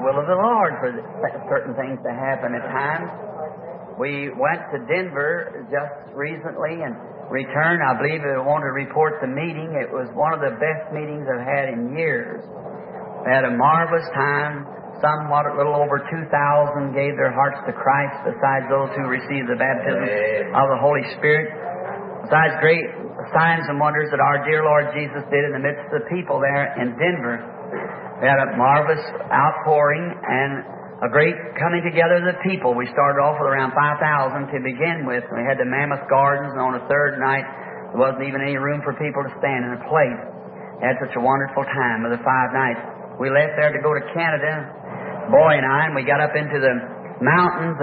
will of the Lord for certain things to happen at times. We went to Denver just recently and returned. I believe I wanted to report the meeting. It was one of the best meetings I've had in years. We had a marvelous time. Somewhat a little over 2,000 gave their hearts to Christ, besides those who received the baptism of the Holy Spirit. Besides great signs and wonders that our dear Lord Jesus did in the midst of the people there in Denver. We had a marvelous outpouring and a great coming together of the people. We started off with around 5,000 to begin with. We had the Mammoth Gardens, and on the third night, there wasn't even any room for people to stand in a place. We had such a wonderful time of the 5 nights. We left there to go to Canada, boy and I, and we got up into the mountains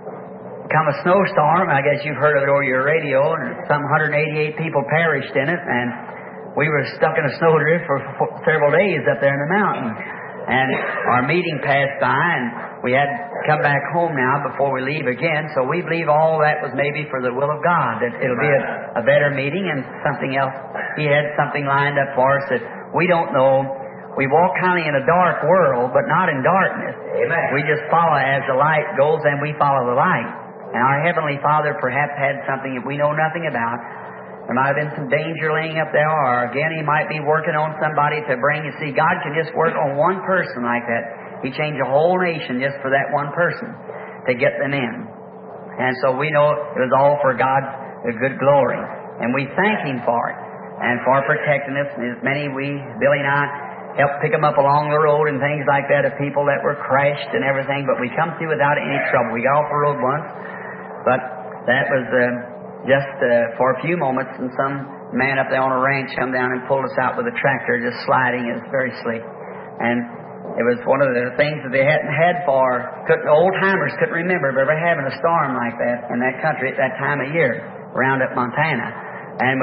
and come a snowstorm. I guess you've heard of it over your radio, and some 188 people perished in it, and we were stuck in a snowdrift for several days up there in the mountains. And our meeting passed by, and we had to come back home now before we leave again. So we believe all that was maybe for the will of God, that it'll be a better meeting and something else. He had something lined up for us that we don't know. We walk kind of in a dark world, but not in darkness. Amen. We just follow as the light goes, and we follow the light. And our Heavenly Father perhaps had something that we know nothing about. There might have been some danger laying up there, or again, He might be working on somebody to bring you. See, God can just work on one person like that. He changed a whole nation just for that one person to get them in. And so we know it was all for God's good glory. And we thank Him for it and for protecting us. And as many Billy and I, helped pick them up along the road and things like that of people that were crashed and everything. But we come through without any trouble. We got off the road once, but that was just for a few moments, and some man up there on a ranch come down and pulled us out with a tractor, just sliding. It was very slick. And it was one of the things that they hadn't had old-timers couldn't remember ever having a storm like that in that country at that time of year, around up Montana. And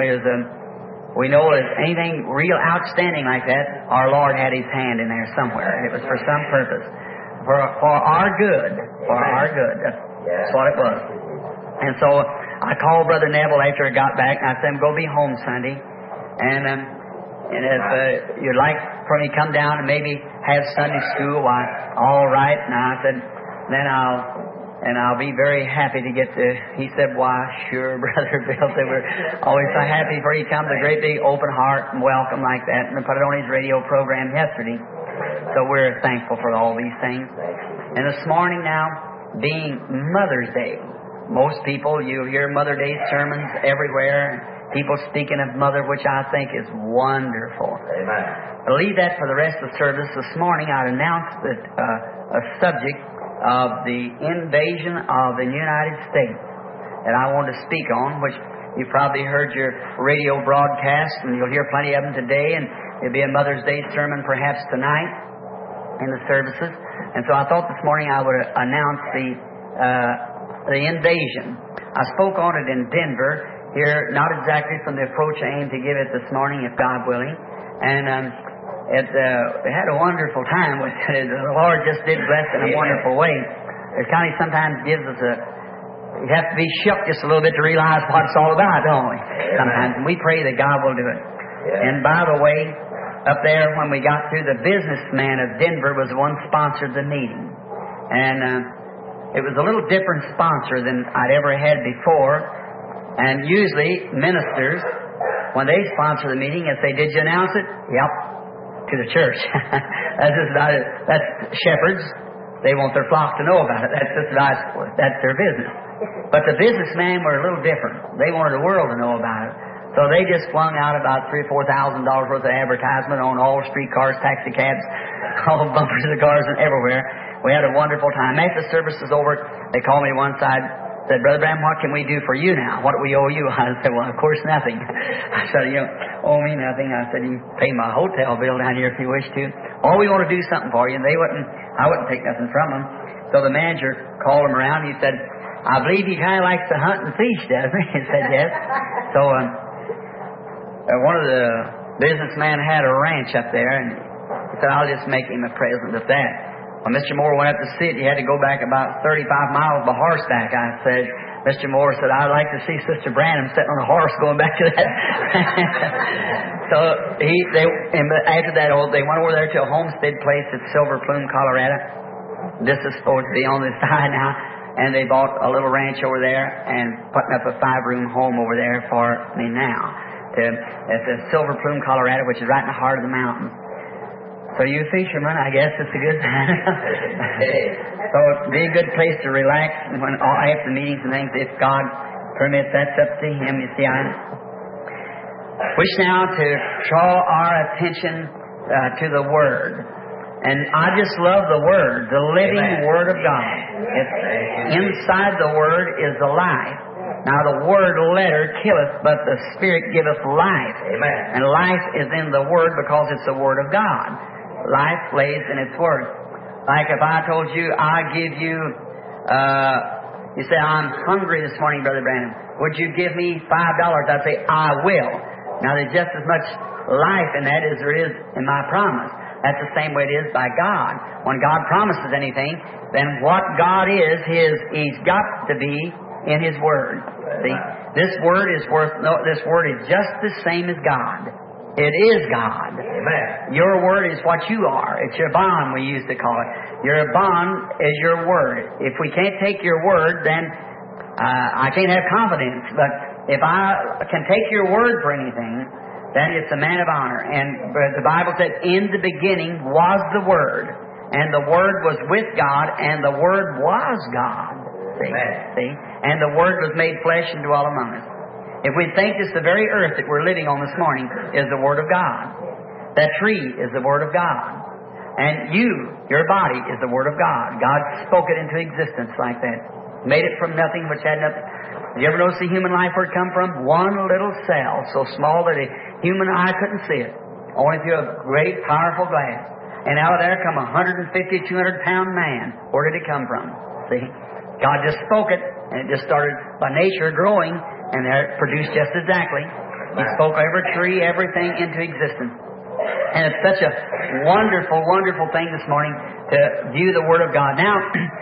we know that anything real outstanding like that, our Lord had His hand in there somewhere. It was for some purpose. For our good. For our good. That's what it was. And so I called Brother Neville after I got back, and I said, I'm going to be home Sunday. And if you'd like for me to come down and maybe have Sunday school, why, all right. And I said, then I'll be very happy to get to. He said, why, sure, Brother Bill. They were always so happy for you to come to a great big open heart and welcome like that. And they put it on his radio program yesterday. So we're thankful for all these things. And this morning now, being Mother's Day. Most people, you hear Mother Day sermons everywhere. People speaking of Mother, which I think is wonderful. Amen. I'll leave that for the rest of the service. This morning I'd announced that a subject of the invasion of the United States that I want to speak on, which you've probably heard your radio broadcast, and you'll hear plenty of them today, and there'll be a Mother's Day sermon perhaps tonight in the services. And so I thought this morning I would announce the invasion. I spoke on it in Denver here, not exactly from the approach I aim to give it this morning, if God willing. And it had a wonderful time with it. The Lord just did bless in a wonderful way. It kind of sometimes gives us you have to be shook just a little bit to realize what it's all about, don't we? Sometimes. And we pray that God will do it. And by the way, up there when we got through, the businessman of Denver was the one who sponsored the meeting. And it was a little different sponsor than I'd ever had before. And usually ministers, when they sponsor the meeting, and say, did you announce it? Yep. To the church. That's shepherds. They want their flock to know about it. That's their business. But the businessmen were a little different. They wanted the world to know about it. So they just flung out about $3,000 or $4,000 worth of advertisement on all streetcars, taxi cabs, all bumpers of cars, and everywhere. We had a wonderful time. After the service was over, they called me one side, said, Brother Branham, what can we do for you now? What do we owe you? I said, well, of course, nothing. I said, you don't owe me nothing. I said, you can pay my hotel bill down here if you wish to. Or we want to do something for you. And I wouldn't take nothing from them. So the manager called him around. He said, I believe he kind of likes to hunt and fish, doesn't he? He said, yes. So one of the businessmen had a ranch up there, and he said, I'll just make him a present of that. When Mr. Moore went up to see it, he had to go back about 35 miles by horseback. I said, Mr. Moore said, I'd like to see Sister Branham sitting on a horse going back to that. So after that, they went over there to a homestead place at Silver Plume, Colorado. This is supposed to be on this side now. And they bought a little ranch over there and putting up a 5-room home over there for me now. It's a Silver Plume, Colorado, which is right in the heart of the mountain. So you fishermen, I guess it's a good time. So it'd be a good place to relax when after meetings and things, if God permits. That's up to Him. You see, I wish now to draw our attention to the Word. And I just love the Word, the living Word of God. Inside the Word is the life. Now the Word letter killeth, but the Spirit giveth life. Amen. And life is in the Word because it's the Word of God. Life lays in its Word. Like if I told you, I give you, you say, I'm hungry this morning, Brother Branham. Would you give me $5? I'd say, I will. Now there's just as much life in that as there is in my promise. That's the same way it is by God. When God promises anything, then what God is, He's got to be in His Word. See, this Word is just the same as God. It is God. Amen. Your Word is what you are. It's your bond, we used to call it. Your bond is your Word. If we can't take your Word, then I can't have confidence. But if I can take your Word for anything, then it's a man of honor. And the Bible said, in the beginning was the Word, and the Word was with God, and the Word was God. See? And the Word was made flesh and dwelt among us. If we think this, the very earth that we're living on this morning is the Word of God. That tree is the Word of God. And your body is the Word of God. God spoke it into existence like that. Made it from nothing which had nothing. Did you ever notice the human life where it come from? One little cell, so small that a human eye couldn't see it. Only through a great, powerful glass. And out of there come 150, 200-pound man. Where did it come from? See? God just spoke it, and it just started by nature growing, and there it produced just exactly. He spoke every tree, everything into existence. And it's such a wonderful, wonderful thing this morning to view the Word of God. Now,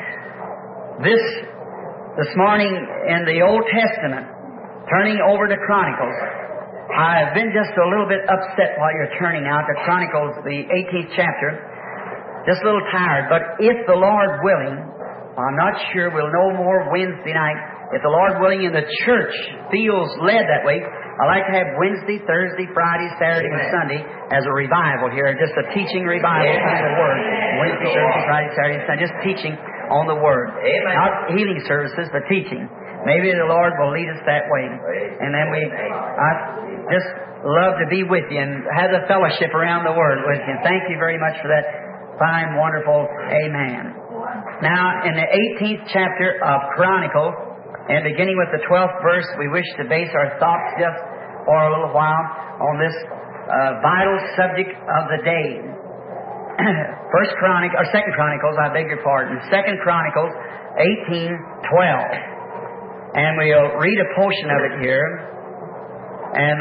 this morning in the Old Testament, turning over to Chronicles, I've been just a little bit upset while you're turning now to Chronicles, the 18th chapter. Just a little tired, but if the Lord willing, I'm not sure we'll know more Wednesday night. If the Lord willing and the church feels led that way, I like to have Wednesday, Thursday, Friday, Saturday, and Sunday as a revival here, just a teaching revival on the Word. Wednesday, Thursday, Friday, Saturday, Sunday, just teaching on the Word. Not healing services, but teaching. Maybe the Lord will lead us that way. And then I just love to be with you and have the fellowship around the Word with you. Thank you very much for that fine, wonderful amen. Now, in the 18th chapter of Chronicles, and beginning with the 12th verse, we wish to base our thoughts just for a little while on this vital subject of the day. Second Chronicles, I beg your pardon. 2 Chronicles 18:12. And we'll read a portion of it here and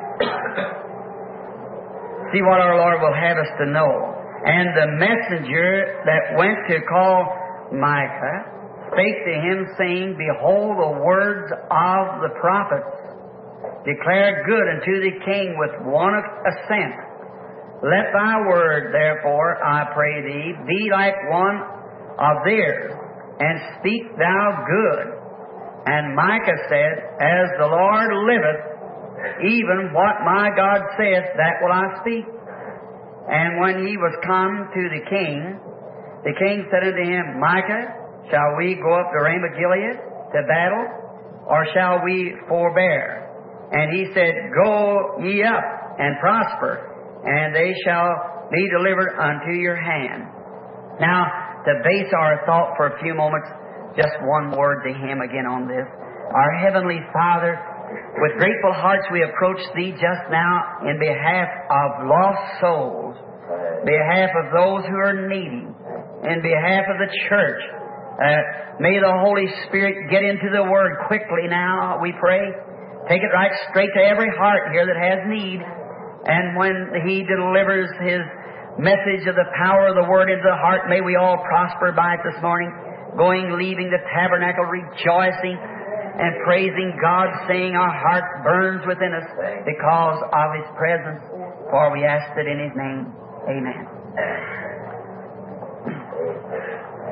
see what our Lord will have us to know. And the messenger that went to call Micah spake to him, saying, Behold, the words of the prophets declare good unto the king with one assent. Let thy word, therefore, I pray thee, be like one of theirs, and speak thou good. And Micah said, As the Lord liveth, even what my God saith, that will I speak. And when he was come to the king said unto him, Micah, shall we go up to Ramoth Gilead to battle, or shall we forbear? And he said, Go ye up and prosper, and they shall be delivered unto your hand. Now, to base our thought for a few moments, just one word to Him again on this. Our Heavenly Father, with grateful hearts we approach Thee just now in behalf of lost souls, behalf of those who are needy, in behalf of the church. May the Holy Spirit get into the Word quickly now, we pray. Take it right straight to every heart here that has need. And when He delivers His message of the power of the Word into the heart, may we all prosper by it this morning, leaving the tabernacle, rejoicing and praising God, saying our heart burns within us because of His presence. For we ask it in His name. Amen.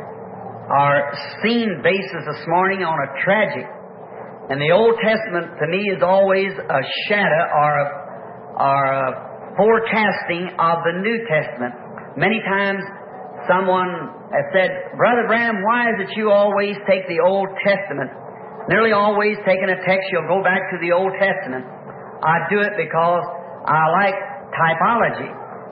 our scene basis this morning on a tragic. And the Old Testament to me is always a shadow or a forecasting of the New Testament. Many times someone has said, Brother Branham, why is it you always take the Old Testament? Nearly always taking a text, you'll go back to the Old Testament. I do it because I like typology.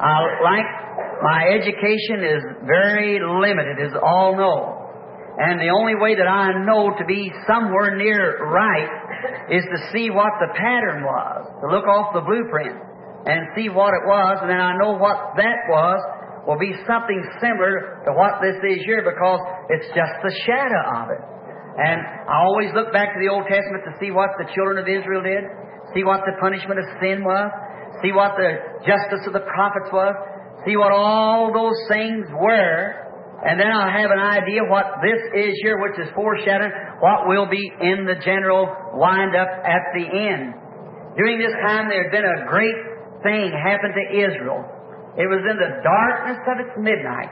My education is very limited, as all know. And the only way that I know to be somewhere near right is to see what the pattern was, to look off the blueprint and see what it was, and then I know what that was will be something similar to what this is here, because it's just the shadow of it. And I always look back to the Old Testament to see what the children of Israel did, see what the punishment of sin was, see what the justice of the prophets was, see what all those things were, and then I'll have an idea what this is here, which is foreshadowing what will be in the general wind-up at the end. During this time, there had been a great thing happen to Israel. It was in the darkness of its midnight.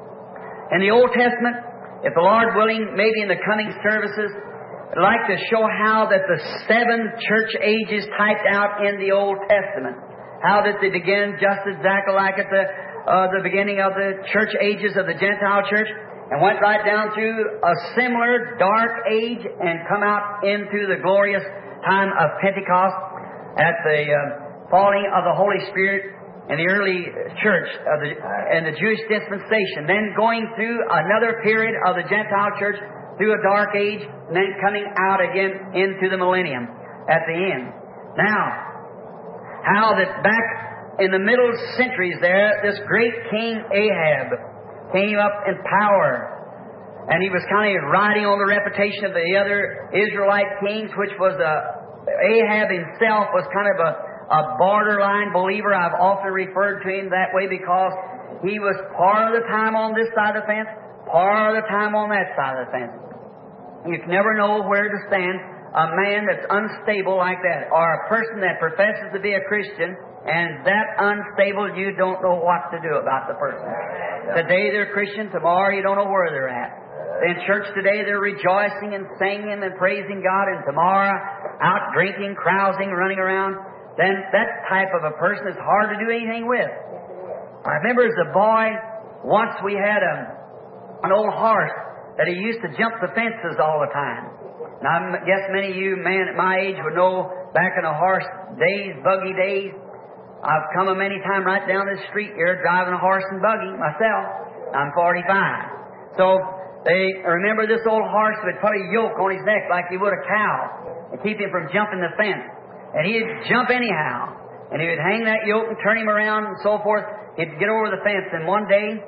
In the Old Testament, if the Lord willing, maybe in the coming services, I'd like to show how that the 7 church ages typed out in the Old Testament, how that they begin just exactly like at the beginning of the church ages of the Gentile church, and went right down through a similar dark age and come out into the glorious time of Pentecost at the falling of the Holy Spirit in the early church and the Jewish dispensation, then going through another period of the Gentile church through a dark age, and then coming out again into the millennium at the end. Now, how that back in the middle centuries there, this great King Ahab came up in power, and he was kind of riding on the reputation of the other Israelite kings, which was Ahab himself was kind of a borderline believer. I've often referred to him that way because he was part of the time on this side of the fence, part of the time on that side of the fence. You can never know where to stand. A man that's unstable like that, or a person that professes to be a Christian and that unstable, you don't know what to do about the person. Today they're Christian, tomorrow you don't know where they're at. In church today they're rejoicing and singing and praising God, and tomorrow out drinking, carousing, running around. Then that type of a person is hard to do anything with. I remember as a boy, once we had an old horse that he used to jump the fences all the time. And I guess many of you men at my age would know back in the horse days, buggy days, I've come a many times right down this street here driving a horse and buggy myself. I'm 45. So they remember this old horse would put a yoke on his neck like he would a cow and keep him from jumping the fence. And he'd jump anyhow. And he would hang that yoke and turn him around and so forth. He'd get over the fence. And one day,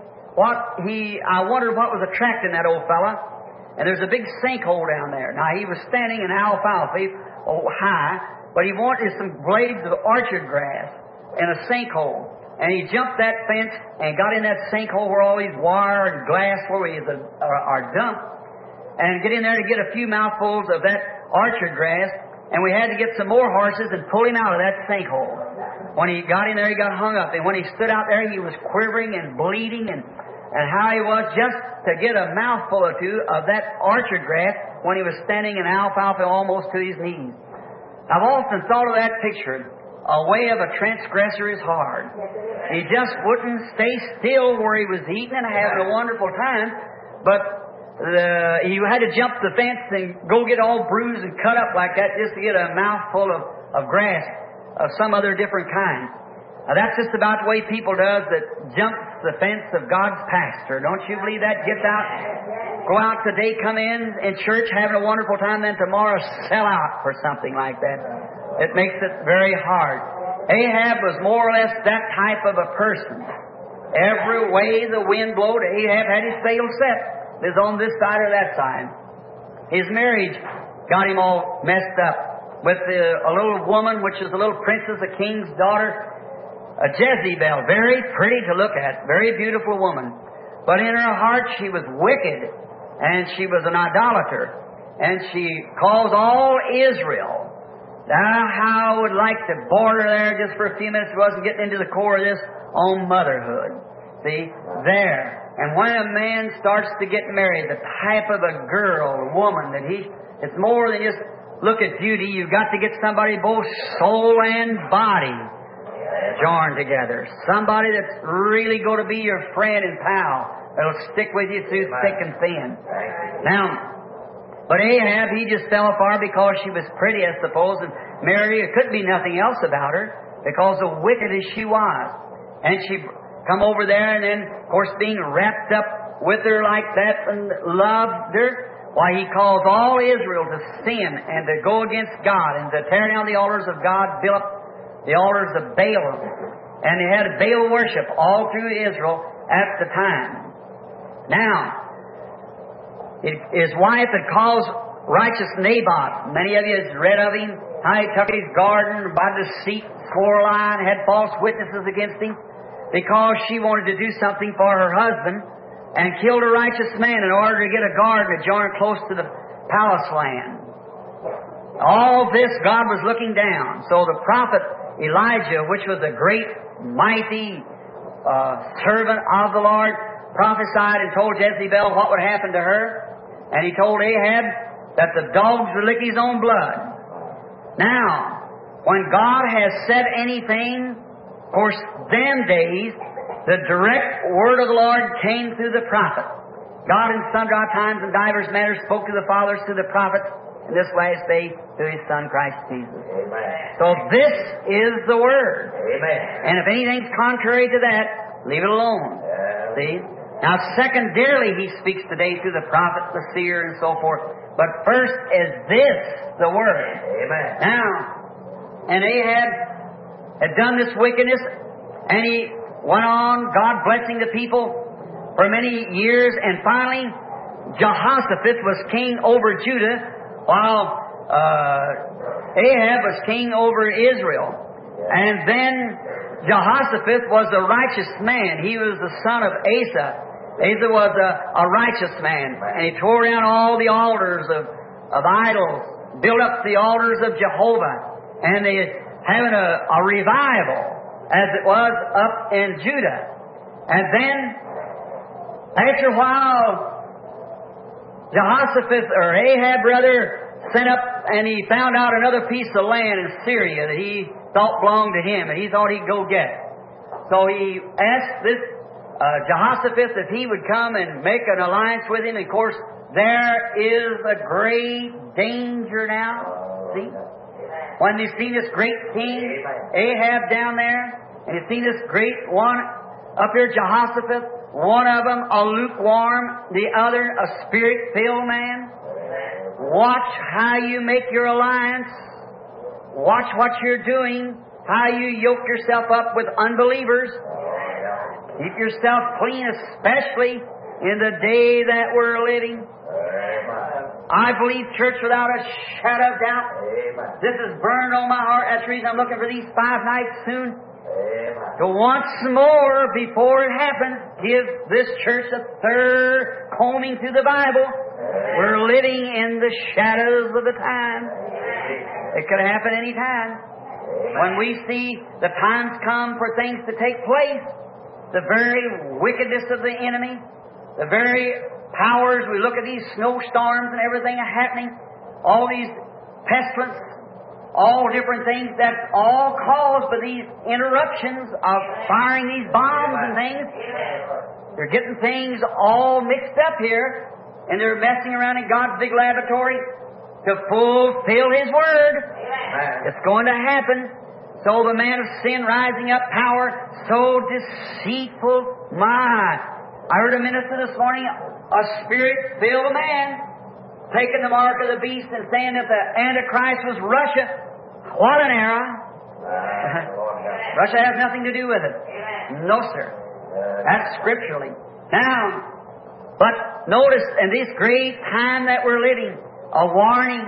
I wondered what was attracting that old fella. And there's a big sinkhole down there. Now, he was standing in alfalfa, high, but he wanted some blades of orchard grass in a sinkhole. And he jumped that fence and got in that sinkhole where all these wire and glass are dumped. And get in there to get a few mouthfuls of that orchard grass. And we had to get some more horses and pull him out of that sinkhole. When he got in there, he got hung up. And when he stood out there, he was quivering and bleeding and how he was just to get a mouthful or two of that orchard grass when he was standing in alfalfa almost to his knees. I've often thought of that picture. A way of a transgressor is hard. He just wouldn't stay still where he was eating and having a wonderful time, but he had to jump the fence and go get all bruised and cut up like that just to get a mouthful of grass of some other different kind. Now, that's just about the way people does that jumps the fence of God's pasture. Don't you believe that? Gets out, go out today, come in church, having a wonderful time, then tomorrow sell out for something like that. It makes it very hard. Ahab was more or less that type of a person. Every way the wind blowed, Ahab had his sail set. It was on this side or that side. His marriage got him all messed up with a little woman, which is a little princess, a king's daughter, a Jezebel, very pretty to look at, very beautiful woman. But in her heart she was wicked, and she was an idolater, and she caused all Israel. Now, how I would like to border there just for a few minutes, if I wasn't getting into the core of this, on motherhood. See, there. And when a man starts to get married, the type of a girl, a woman, it's more than just look at beauty. You've got to get somebody both soul and body joined together. Somebody that's really going to be your friend and pal. That'll stick with you through thick and thin. Now, but Ahab, he just fell apart because she was pretty, I suppose, and Mary, it couldn't be nothing else about her because of wicked as she was. And she come over there, and then, of course, being wrapped up with her like that and loved her, why, he calls all Israel to sin and to go against God and to tear down the altars of God, build up the altars of Baal. And they had Baal worship all through Israel at the time. Now, his wife had caused righteous Naboth. Many of you have read of him, how he took his garden by deceit, swore a lie, and had false witnesses against him, because she wanted to do something for her husband and killed a righteous man in order to get a garden adjoining close to the palace land. All this God was looking down. So the prophet Elijah, which was a great, mighty servant of the Lord, prophesied and told Jezebel what would happen to her. And he told Ahab that the dogs would lick his own blood. Now, when God has said anything, of course, them days, the direct word of the Lord came through the prophet. God in sundry times and divers manners spoke to the fathers through the prophets, and this last day through His Son, Christ Jesus. Amen. So this is the Word. Amen. And if anything's contrary to that, leave it alone. See? Now, secondarily, He speaks today through the prophet, the seer, and so forth. But first is this, the Word. Amen. Now, and Ahab had done this wickedness, and he went on, God blessing the people for many years, and finally Jehoshaphat was king over Judah, while Ahab was king over Israel. And then Jehoshaphat was a righteous man. He was the son of Asa. Asa was a righteous man, and he tore down all the altars of idols, built up the altars of Jehovah, and they having a revival, as it was up in Judah. And then, after a while, Jehoshaphat, or Ahab rather, sent up and he found out another piece of land in Syria that he thought belonged to him, and he thought he'd go get. So he asked this Jehoshaphat if he would come and make an alliance with him. And of course, there is a great danger now. See? When you've seen this great king, Ahab, down there, and you've seen this great one up here, Jehoshaphat, one of them a lukewarm, the other a spirit-filled man. Watch how you make your alliance. Watch what you're doing, how you yoke yourself up with unbelievers. Keep yourself clean, especially in the day that we're living. I believe, church, without a shadow of doubt, this is burned on my heart. That's the reason I'm looking for these 5 nights soon. To once more, before it happens, give this church a third combing through the Bible. We're living in the shadows of the time. It could happen any time. When we see the times come for things to take place, the very wickedness of the enemy, the very powers, we look at these snowstorms and everything happening, all these pestilence, all different things, that's all caused by these interruptions of firing these bombs and things. They're getting things all mixed up here, and they're messing around in God's big laboratory to fulfill His Word. It's going to happen. So the man of sin rising up, power, so deceitful. I heard a minister this morning, a spirit-filled man, taking the mark of the beast and saying that the Antichrist was Russia. What an error! Russia has nothing to do with it. No, sir. That's scripturally. Now, but notice in this great time that we're living, a warning.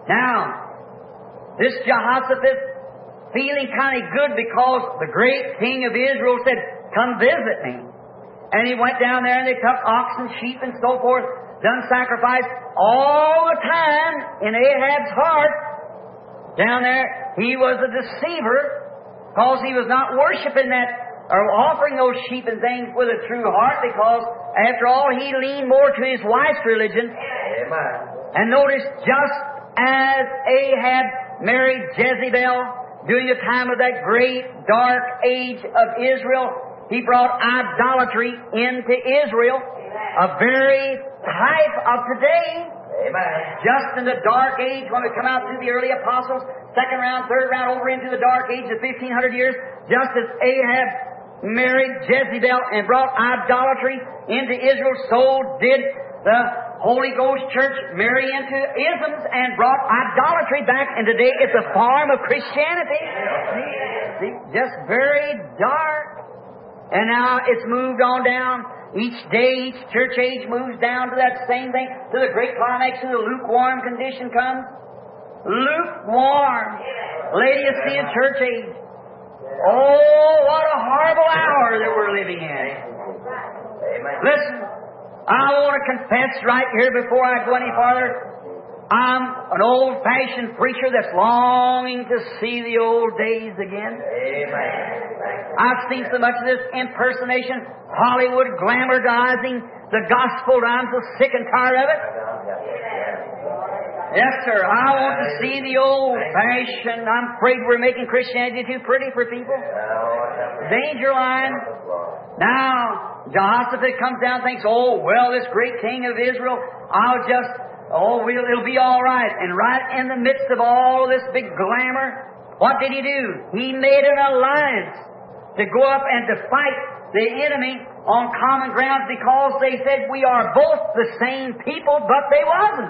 Now, this Jehoshaphat, feeling kind of good because the great king of Israel said, "Come visit me." And he went down there and they took oxen, sheep, and so forth, done sacrifice. All the time in Ahab's heart, down there, he was a deceiver because he was not worshiping that or offering those sheep and things with a true heart, because after all, he leaned more to his wife's religion. Amen. And notice, just as Ahab married Jezebel during the time of that great dark age of Israel, he brought idolatry into Israel, a very type of today. Amen. Just in the dark age, when we come out through the early apostles, second round, third round, over into the dark age of 1,500 years, just as Ahab married Jezebel and brought idolatry into Israel, so did the Holy Ghost Church marry into isms and brought idolatry back. And today it's a form of Christianity. See, just very dark. And now it's moved on down. Each day, each church age moves down to that same thing, to the great climax, to the lukewarm condition comes. Lukewarm. Laodicean church age. Oh, what a horrible hour that we're living in. Amen. Listen, I want to confess right here before I go any farther, I'm an old-fashioned preacher that's longing to see the old days again. Amen. I've seen so much of this impersonation, Hollywood glamorizing the gospel, and I'm so sick and tired of it. Yes, sir. I want to see the old-fashioned. I'm afraid we're making Christianity too pretty for people. Danger line. Now, Jehoshaphat comes down and thinks, oh, well, this great king of Israel, it'll be all right. And right in the midst of all this big glamour, what did he do? He made an alliance to go up and to fight the enemy on common grounds, because they said we are both the same people, but they wasn't.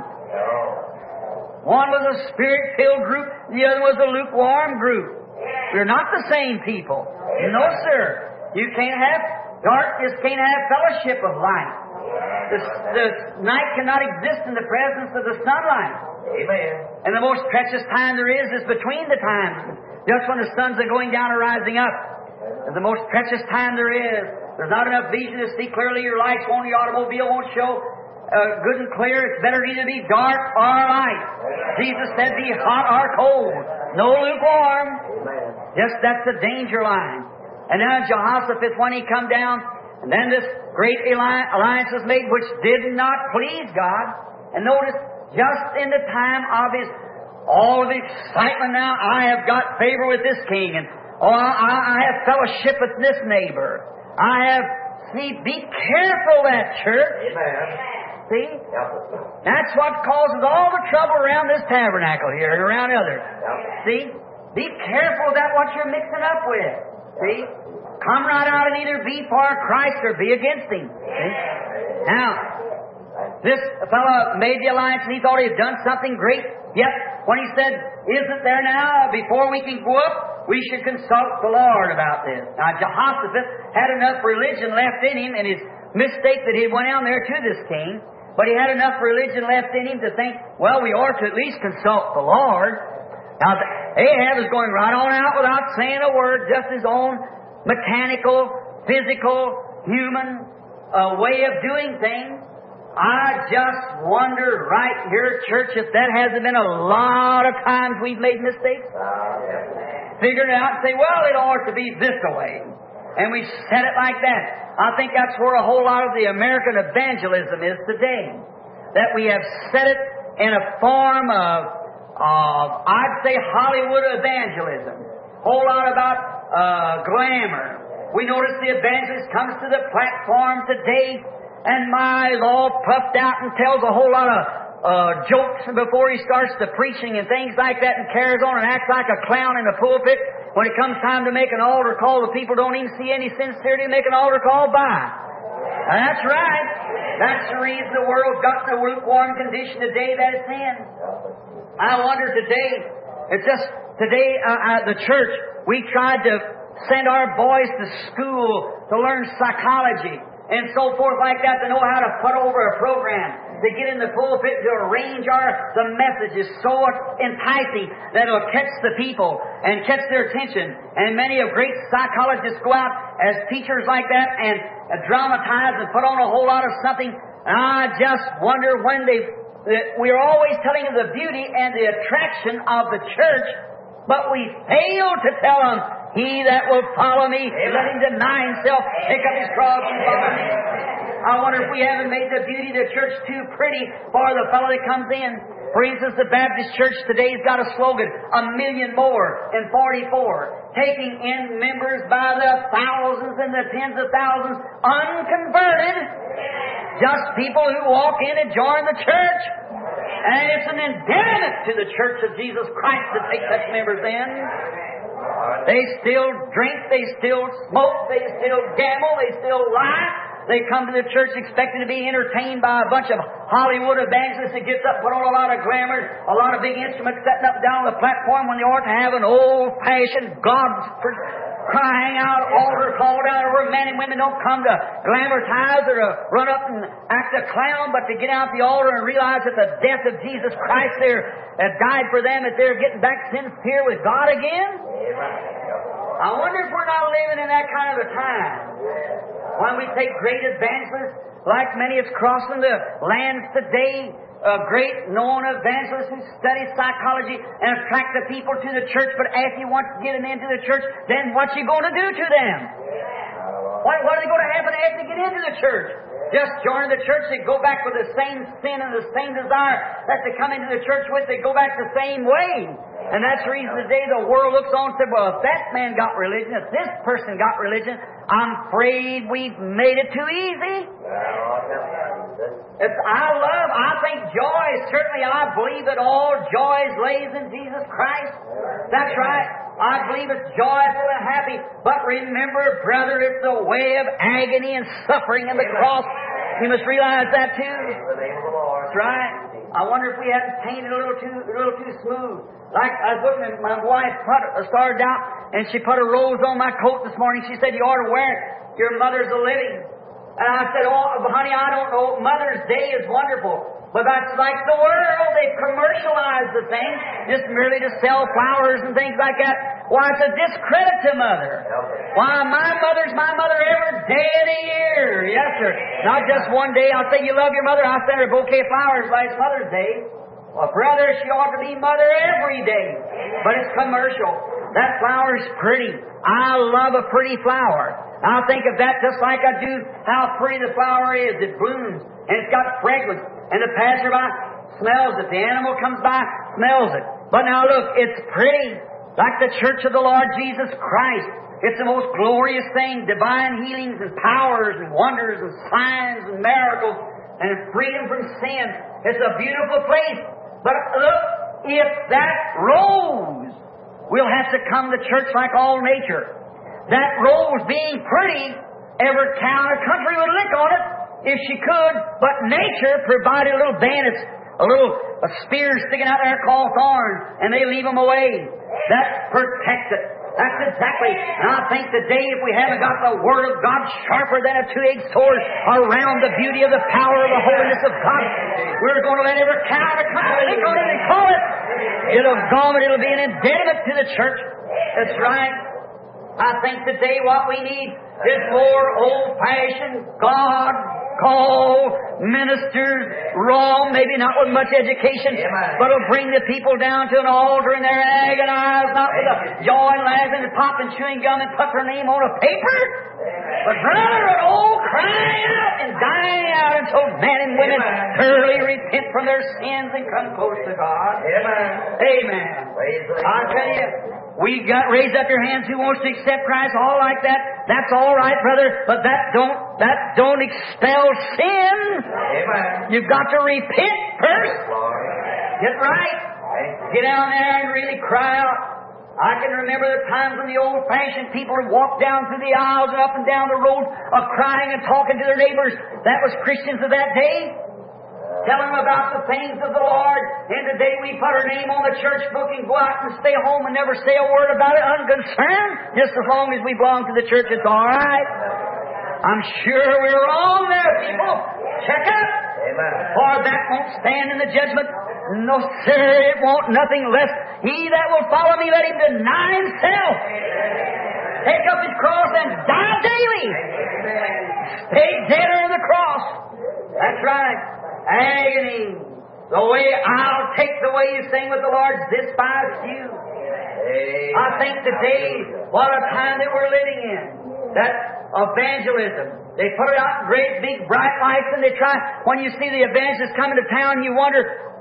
One was a spirit-filled group, the other was a lukewarm group. We're not the same people. No, sir. You can't have darkness, can't have fellowship of light. The night cannot exist in the presence of the sunlight. Amen. And the most precious time there is between the times. Just when the suns are going down or rising up. And the most precious time there is. There's not enough vision to see clearly. Your lights won't, your automobile won't show good and clear. It's better either be dark or light. Jesus said, be hot or cold. No lukewarm. Yes, that's the danger line. And now Jehoshaphat, when he come down, and then this great alliance was made, which did not please God. And notice, just in the time of all of the excitement now, I have got favor with this king, and I have fellowship with this neighbor. Be careful that church. Amen. See? That's what causes all the trouble around this tabernacle here and around others. See? Be careful that what you're mixing up with. See? Come right out and either be for Christ or be against Him. See? Now, this fellow made the alliance and he thought he had done something great. Yet, when he said, isn't there now, before we can go up, we should consult the Lord about this. Now, Jehoshaphat had enough religion left in him, and his mistake that he went down there to this king, but he had enough religion left in him to think, well, we ought to at least consult the Lord. Now, Ahab is going right on out without saying a word, just his own mechanical, physical, human way of doing things. I just wonder right here, church, if that hasn't been a lot of times we've made mistakes. Figured it out and say, well, it ought to be this way. And we said it like that. I think that's where a whole lot of the American evangelism is today. That we have set it in a form of I'd say Hollywood evangelism. Whole lot about glamour. We notice the evangelist comes to the platform today and is all puffed out and tells a whole lot of jokes before he starts the preaching and things like that, and carries on and acts like a clown in the pulpit. When it comes time to make an altar call, the people don't even see any sincerity to make an altar call by. And that's right. That's the reason the world's got in a lukewarm condition today that it's in. I wonder today, the church, we tried to send our boys to school to learn psychology and so forth like that, to know how to put over a program, to get in the pulpit, to arrange the messages so enticing that it'll catch the people and catch their attention. And many of great psychologists go out as teachers like that and dramatize and put on a whole lot of something. And I just wonder when we're always telling of the beauty and the attraction of the church, but we fail to tell them, he that will follow me, let him deny himself, take up his cross and follow me. I wonder if we haven't made the beauty of the church too pretty for the fellow that comes in. For instance, the Baptist Church today's got a slogan, 1 million more in 44, taking in members by the thousands and the tens of thousands, unconverted, just people who walk in and join the church. And it's an endearment to the Church of Jesus Christ to take such members in. They still drink, they still smoke, they still gamble, they still lie. They come to the church expecting to be entertained by a bunch of Hollywood evangelists that gets up, put on a lot of glamour, a lot of big instruments setting up down on the platform when they ought to have an old-fashioned God crying out altar call down where men and women don't come to glamorize or to run up and act a clown, but to get out the altar and realize that the death of Jesus Christ there has died for them, that they're getting back sincere with God again. I wonder if we're not living in that kind of a time. When we take great evangelists, like many that's crossing the lands today, great known evangelists who study psychology and attract the people to the church, but after you want to get them into the church, then what's you going to do to them? What is going to happen after they get into the church? Just join the church, they go back with the same sin and the same desire that they come into the church with, they go back the same way. And that's the reason today the world looks on and says, well, if that man got religion, if this person got religion, I'm afraid we've made it too easy. I think joy, certainly I believe that all joy lays in Jesus Christ. That's right. I believe it's joyful and happy. But remember, brother, it's the way of agony and suffering in the cross. You must realize that too. That's right. I wonder if we haven't painted a little too smooth. Like I was looking at my wife started out and she put a rose on my coat this morning. She said, you ought to wear it. Your mother's a living. And I said, oh, honey, I don't know. Mother's Day is wonderful. But that's like the world. They've commercialized the thing just merely to sell flowers and things like that. Why, it's a discredit to Mother. Why, my mother's my mother every day of the year. Yes, sir. Not just one day. I'll say you love your mother. I'll send her a bouquet of flowers by it's Mother's Day. Well, brother, she ought to be Mother every day. But it's commercial. That flower's pretty. I love a pretty flower. I'll think of that just like I do how pretty the flower is. It blooms, and it's got fragrance, and the passerby smells it. The animal comes by, smells it. But now look, it's pretty, like the church of the Lord Jesus Christ. It's the most glorious thing, divine healings and powers and wonders and signs and miracles and freedom from sin. It's a beautiful place. But look, if that rose will have to come to church like all nature, that rose being pretty, every town or country would lick on it if she could, but nature provided a little bandits, a spear sticking out there called thorns, and they leave them away. That protects it. That's exactly. And I think today, if we haven't got the Word of God sharper than a two-edged sword around the beauty of the power of the holiness of God, we're going to let every town or country lick on it and call it. It'll be an impediment to the church. That's right. I think today what we need is more old-fashioned, God-called ministers, raw, maybe not with much education, but will bring the people down to an altar and they're agonized, not with a jaw and laughing and popping chewing gum and put their name on a paper, but brother, an old crying out and dying out until men and women thoroughly repent from their sins and come close to God. Amen. I tell you, raise up your hands who wants to accept Christ, all like that. That's all right, brother, but that don't expel sin. Amen. You've got to repent first. Get right. Get down there and really cry out. I can remember the times when the old-fashioned people would walk down through the aisles and up and down the road crying and talking to their neighbors. That was Christians of that day. Telling them about the things of the Lord. And today we put our name on the church book and go out and stay home and never say a word about it, unconcerned. Just as long as we belong to the church, it's all right. I'm sure we're wrong there, people. Check it. For that won't stand in the judgment. No, sir, it won't. Nothing less. He that will follow me, let him deny himself. Take up his cross and die daily. Stay dead on the cross. That's right. Agony. The way I'll take the way you sing with the Lord, despised you. I think today, what a time that we're living in. That evangelism, They put it out in great big bright lights, and they try. When you see the evangelists coming to town, you wonder,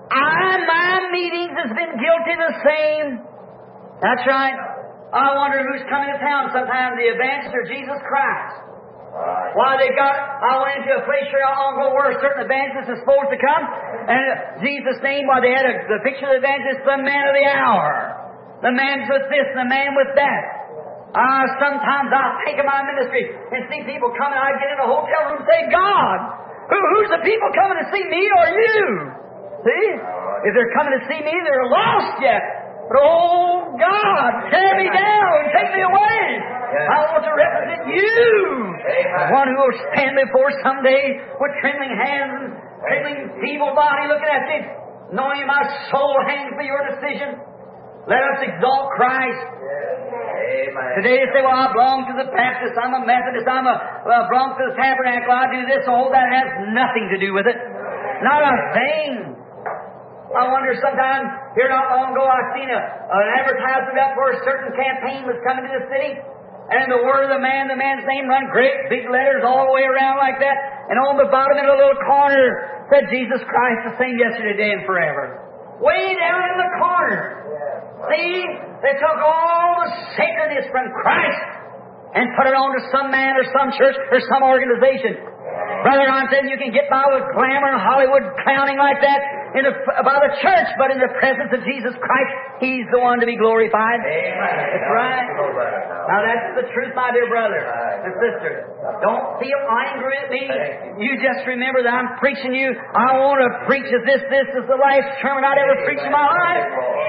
my meetings has been guilty of the same. That's right. I wonder who's coming to town sometimes, the evangelist or Jesus Christ. Why I went into a place sure long ago where a certain evangelist is supposed to come, and Jesus' name, they had the picture of the evangelist, the man of the hour. The man's with this, and the man with that. Sometimes I'll think of my ministry and see people coming. I get in a hotel room and say, God, who's the people coming to see me or you? See? If they're coming to see me, they're lost yet. But oh, God, tear me down, take me away. I want to represent you. One who will stand before someday with trembling hands and trembling feeble body looking at you, knowing my soul hangs for your decision. Let us exalt Christ. Today they say, well, I belong to the Baptist, I'm a Methodist, I belong to the Tabernacle, I do this. Oh, that has nothing to do with it. Not a thing. I wonder sometimes, here not long ago, I seen an advertisement up where a certain campaign was coming to the city, and the word of the man's name run great big letters all the way around like that, and on the bottom in a little corner said Jesus Christ the same yesterday, today, and forever. Way down in the corner. See, they took all the sacredness from Christ and put it on to some man or some church or some organization. Brother, I'm saying you can get by with glamour and Hollywood clowning like that by the church, but in the presence of Jesus Christ, He's the one to be glorified. Amen. That's right. Now that's the truth, my dear brother and sister. Don't feel angry at me. You just remember that I'm preaching you. I want to preach as this is the last sermon I'd ever preach in my life.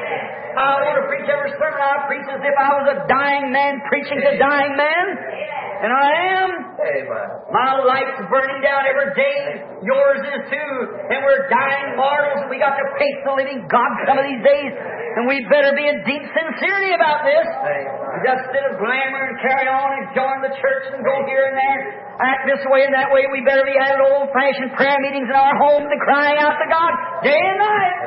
I want to preach every sermon I preach as if I was a dying man preaching to dying men. And I am. My life's burning down every day. Yours is too. And we're dying mortals. And we got to face the living God some of these days. And we better be in deep sincerity about this. Just instead of glamour and carry on and join the church and go here and there, act this way and that way, we better be having old-fashioned prayer meetings in our homes and crying out to God day and night.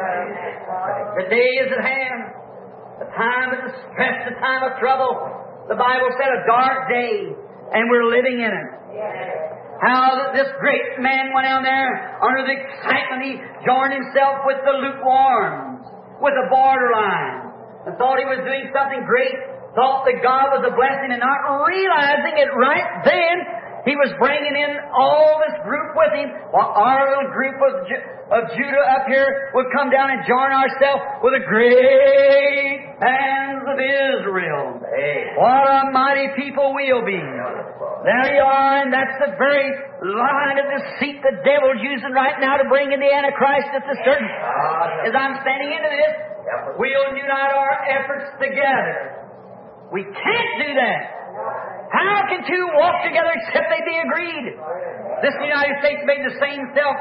The day is at hand. The time of distress, the time of trouble. The Bible said a dark day, and we're living in it. How this great man went down there under the excitement. He joined himself with the lukewarms, with the borderline, and thought he was doing something great, thought that God was a blessing, and not realizing it right then, he was bringing in all this group with him. While our little group of Judah up here would come down and join ourselves with the great bands of Israel. What a mighty people we'll be. There you are, and that's the very line of deceit the devil's using right now to bring in the Antichrist at the certain. As I'm standing into this, we'll unite our efforts together. We can't do that. How can two walk together except they be agreed? This United States made the same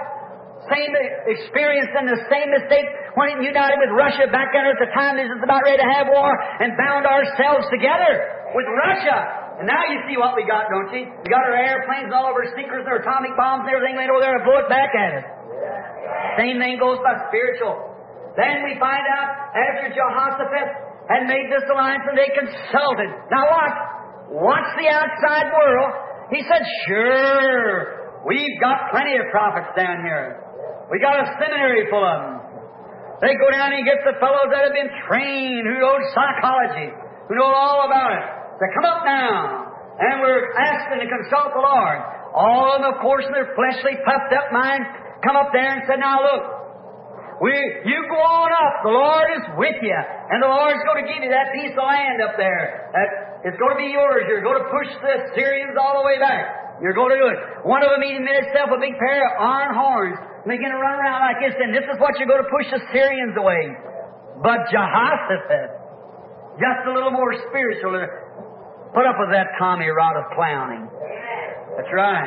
experience and the same mistake when it united with Russia back there at the time this is about ready to have war and bound ourselves together with Russia. And now you see what we got, don't you? We got our airplanes and all of our sinkers and our atomic bombs and everything laid over there and blow it back at us. Same thing goes by spiritual. Then we find out after Jehoshaphat had made this alliance and they consulted. Now what? Watch the outside world. He said, sure, we've got plenty of prophets down here. We got a seminary full of them. They go down and get the fellows that have been trained, who know psychology, who know all about it. They come up now, and we're asking to consult the Lord. All of them, of course, in their fleshly, puffed up minds, come up there and said, now look, you go on up. The Lord is with you. And the Lord's going to give you that piece of land up there. It's going to be yours. You're going to push the Syrians all the way back. You're going to do it. One of them even made himself a big pair of iron horns and began to run around like this. And this is what you're going to push the Syrians away. But Jehoshaphat, just a little more spiritual, put up with that Tommy rod of clowning. That's right.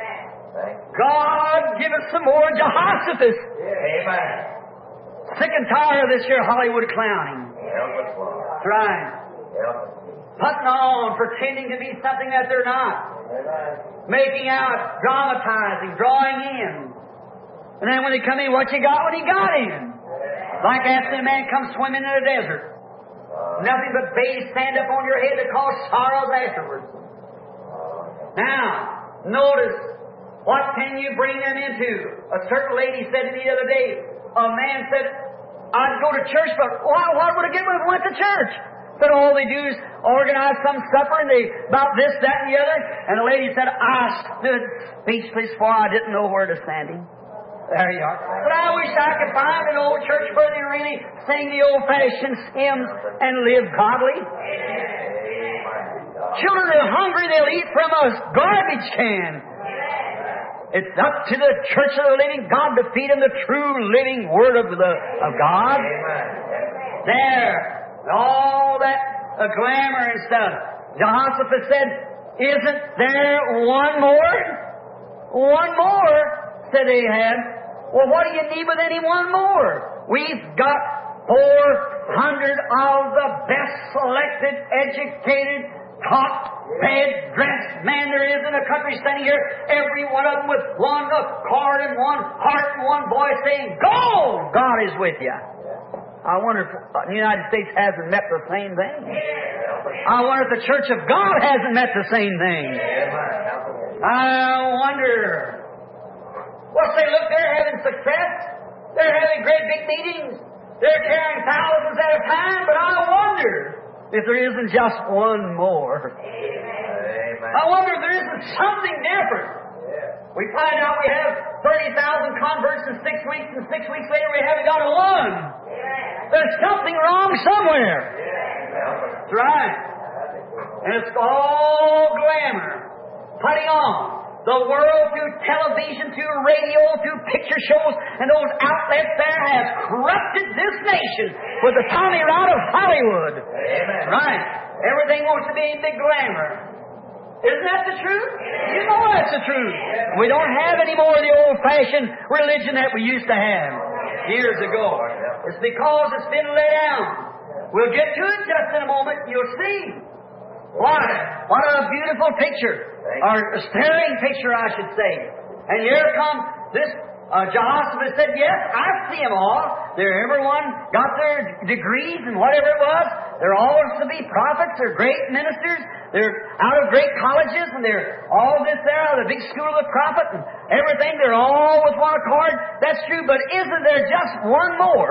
God, give us some more Jehoshaphat. Amen. Sick and tired of this here Hollywood clowning. That's right. Putting on, pretending to be something that they're not. Making out, dramatizing, drawing in. And then when they come in, what you got when you got in? Like after a man comes swimming in a desert. Nothing but bays stand up on your head to cause sorrows afterwards. Now, Notice, what can you bring them into? A certain lady said to me the other day, a man said, I'd go to church, but what would I get when I went to church? But all they do is organize some supper and they about this, that, and the other. And the lady said, I stood speechless for I didn't know where to stand him. There you are. But I wish I could find an old church where they really sing the old-fashioned hymns and live godly. Children are hungry, they'll eat from a garbage can. It's up to the church of the living God to feed them the true living Word of God. There. All that glamour and stuff. Jehoshaphat said, isn't there one more? One more, said Ahab. Well, what do you need with any one more? We've got 400 of the best selected, educated, taught, fed, dressed men there is in the country standing here. Every one of them with one accord and one heart and one voice saying, go! God is with you. I wonder if the United States hasn't met the same thing. I wonder if the Church of God hasn't met the same thing. I wonder. Well, say, look, they're having success. They're having great big meetings. They're carrying thousands at a time, but I wonder if there isn't just one more. I wonder if there isn't something different. We find out we have 30,000 converts in 6 weeks, and 6 weeks later we haven't got one. There's something wrong somewhere. That's right. And it's all glamour. Putting on. The world through television, through radio, through picture shows, and those outlets there has corrupted this nation with the Tommy Rod of Hollywood. Amen. Right. Everything wants to be big glamour. Isn't that the truth? You know that's the truth. We don't have any more of the old-fashioned religion that we used to have years ago. It's because it's been let down. We'll get to it just in a moment. You'll see. What a beautiful picture. Or a staring picture, I should say. And here comes this Jehoshaphat said, yes, I see them all. They're everyone got their degrees and whatever it was. They're all to be prophets. They're great ministers. They're out of great colleges, and they're all this there out of the big school of the prophet and everything. They're all with one accord. That's true, but isn't there just one more?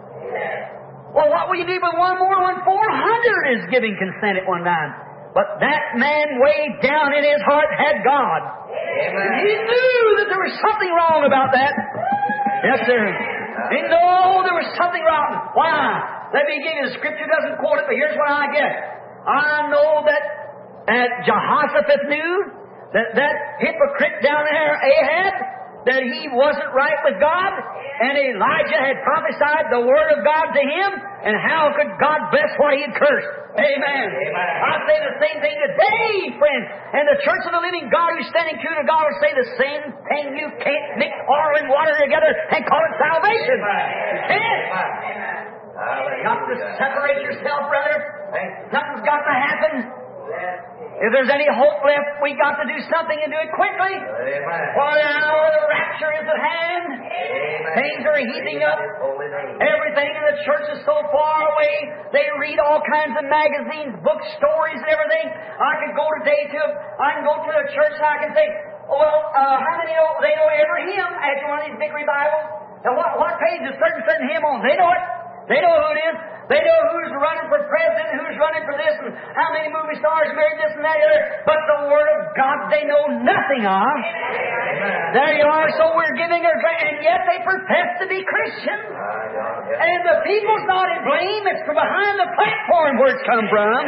Well, what will you do with one more when 400 is giving consent at one time? But that man way down in his heart had God. And he knew that there was something wrong about that. Yes, sir. He knew there was something wrong. Why? Let me give you the scripture. Doesn't quote it, but here's what I get. I know that Jehoshaphat knew that hypocrite down there, Ahab, that he wasn't right with God, and Elijah had prophesied the Word of God to him, and how could God bless what he had cursed? Amen. I say the same thing today, friends. And the Church of the Living God who's standing true to God will say the same thing. You can't mix oil and water together and call it salvation. You can't. You've got to separate yourself, brother. Something's got to happen. If there's any hope left, we've got to do something and do it quickly. For the hour of the rapture is at hand. Things are heating up. Everything in the church is so far away. They read all kinds of magazines, books, stories, and everything. I can go to a church and I can say, well, how many know they know every hymn after one of these big revivals? Now, what page is certain hymn on? They know it. They know who it is. They know who's running for president, who's running for this, and how many movie stars married this and that and other. But the Word of God they know nothing of. Amen. There you are. So we're giving her, and yet they profess to be Christians. And the people's not in blame. It's from behind the platform where it's come from.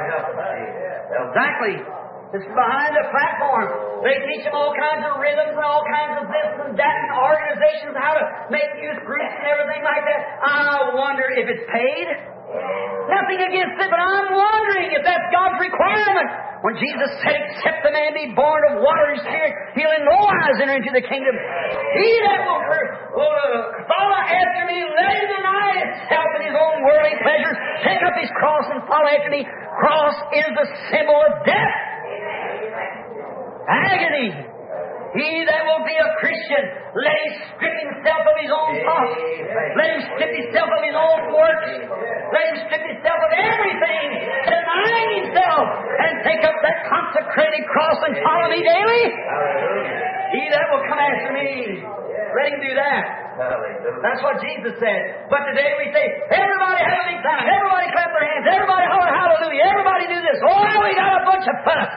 Exactly. It's behind the platform. They teach them all kinds of rhythms and all kinds of this and that and organizations, how to make youth groups and everything like that. I wonder if it's paid. Nothing against it, but I'm wondering if that's God's requirement. When Jesus said, except the man be born of water and spirit, he'll in no wise enter into the kingdom. He that will follow after me, let him deny himself and his own worldly pleasures, take up his cross and follow after me. Cross is the symbol of death. Agony. He that will be a Christian, let him strip himself of his own thoughts. Let him strip himself of his own works. Let him strip himself of everything, denying himself, and take up that consecrated cross and follow me daily. He that will come after me, let him do that. That's what Jesus said. But today we say, everybody have a big time. Everybody clap their hands. Everybody holler hallelujah. Everybody do this. Oh, we got a bunch of fuss.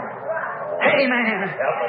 Amen.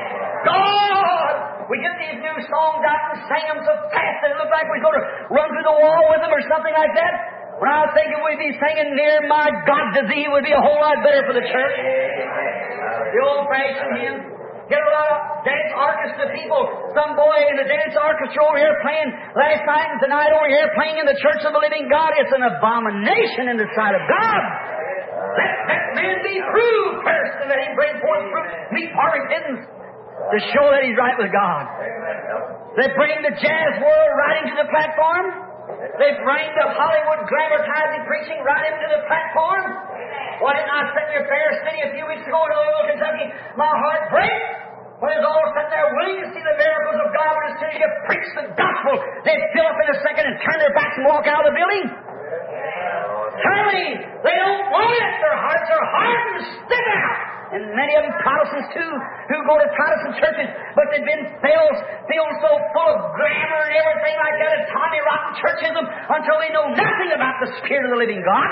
God! We get these new songs out and sing them so fast that it looks like we're going to run through the wall with them or something like that. When I was thinking we'd be singing Near My God to Thee would be a whole lot better for the church. The old-fashioned hymn. Get a lot of dance orchestra people. Some boy in the dance orchestra over here playing last night and tonight over here playing in the Church of the Living God. It's an abomination in the sight of God. Let that man be proved first, and let him bring forth fruit, meet for repentance, to show that he's right with God. They bring the jazz world right into the platform. They bring the Hollywood glamorizing preaching right into the platform. Why didn't I sit in your fair city a few weeks ago in Louisville, Kentucky? My heart breaks when it's all sitting there willing to see the miracles of God, but as soon as you preach the gospel, they fill up in a second and turn their backs and walk out of the building. Certainly, they don't want it. Their hearts are hardened and stiff out. And many of them Protestants too, who go to Protestant churches, but they've been filled so full of grammar and everything like that and Tommy Rotten churchism until they know nothing about the Spirit of the living God.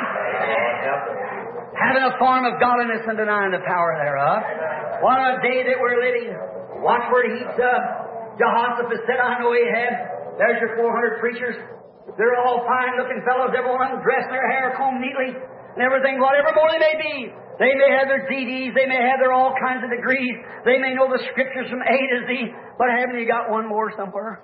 Having a form of godliness and denying the power thereof. What a day that we're living. Watch where it heats up. Jehoshaphat said, I know Ahab. There's your 400 preachers. They're all fine-looking fellows. Every one of them dressed in their hair combed neatly and everything, whatever more they may be. They may have their DDs. They may have their all kinds of degrees. They may know the Scriptures from A to Z. But haven't you got one more somewhere?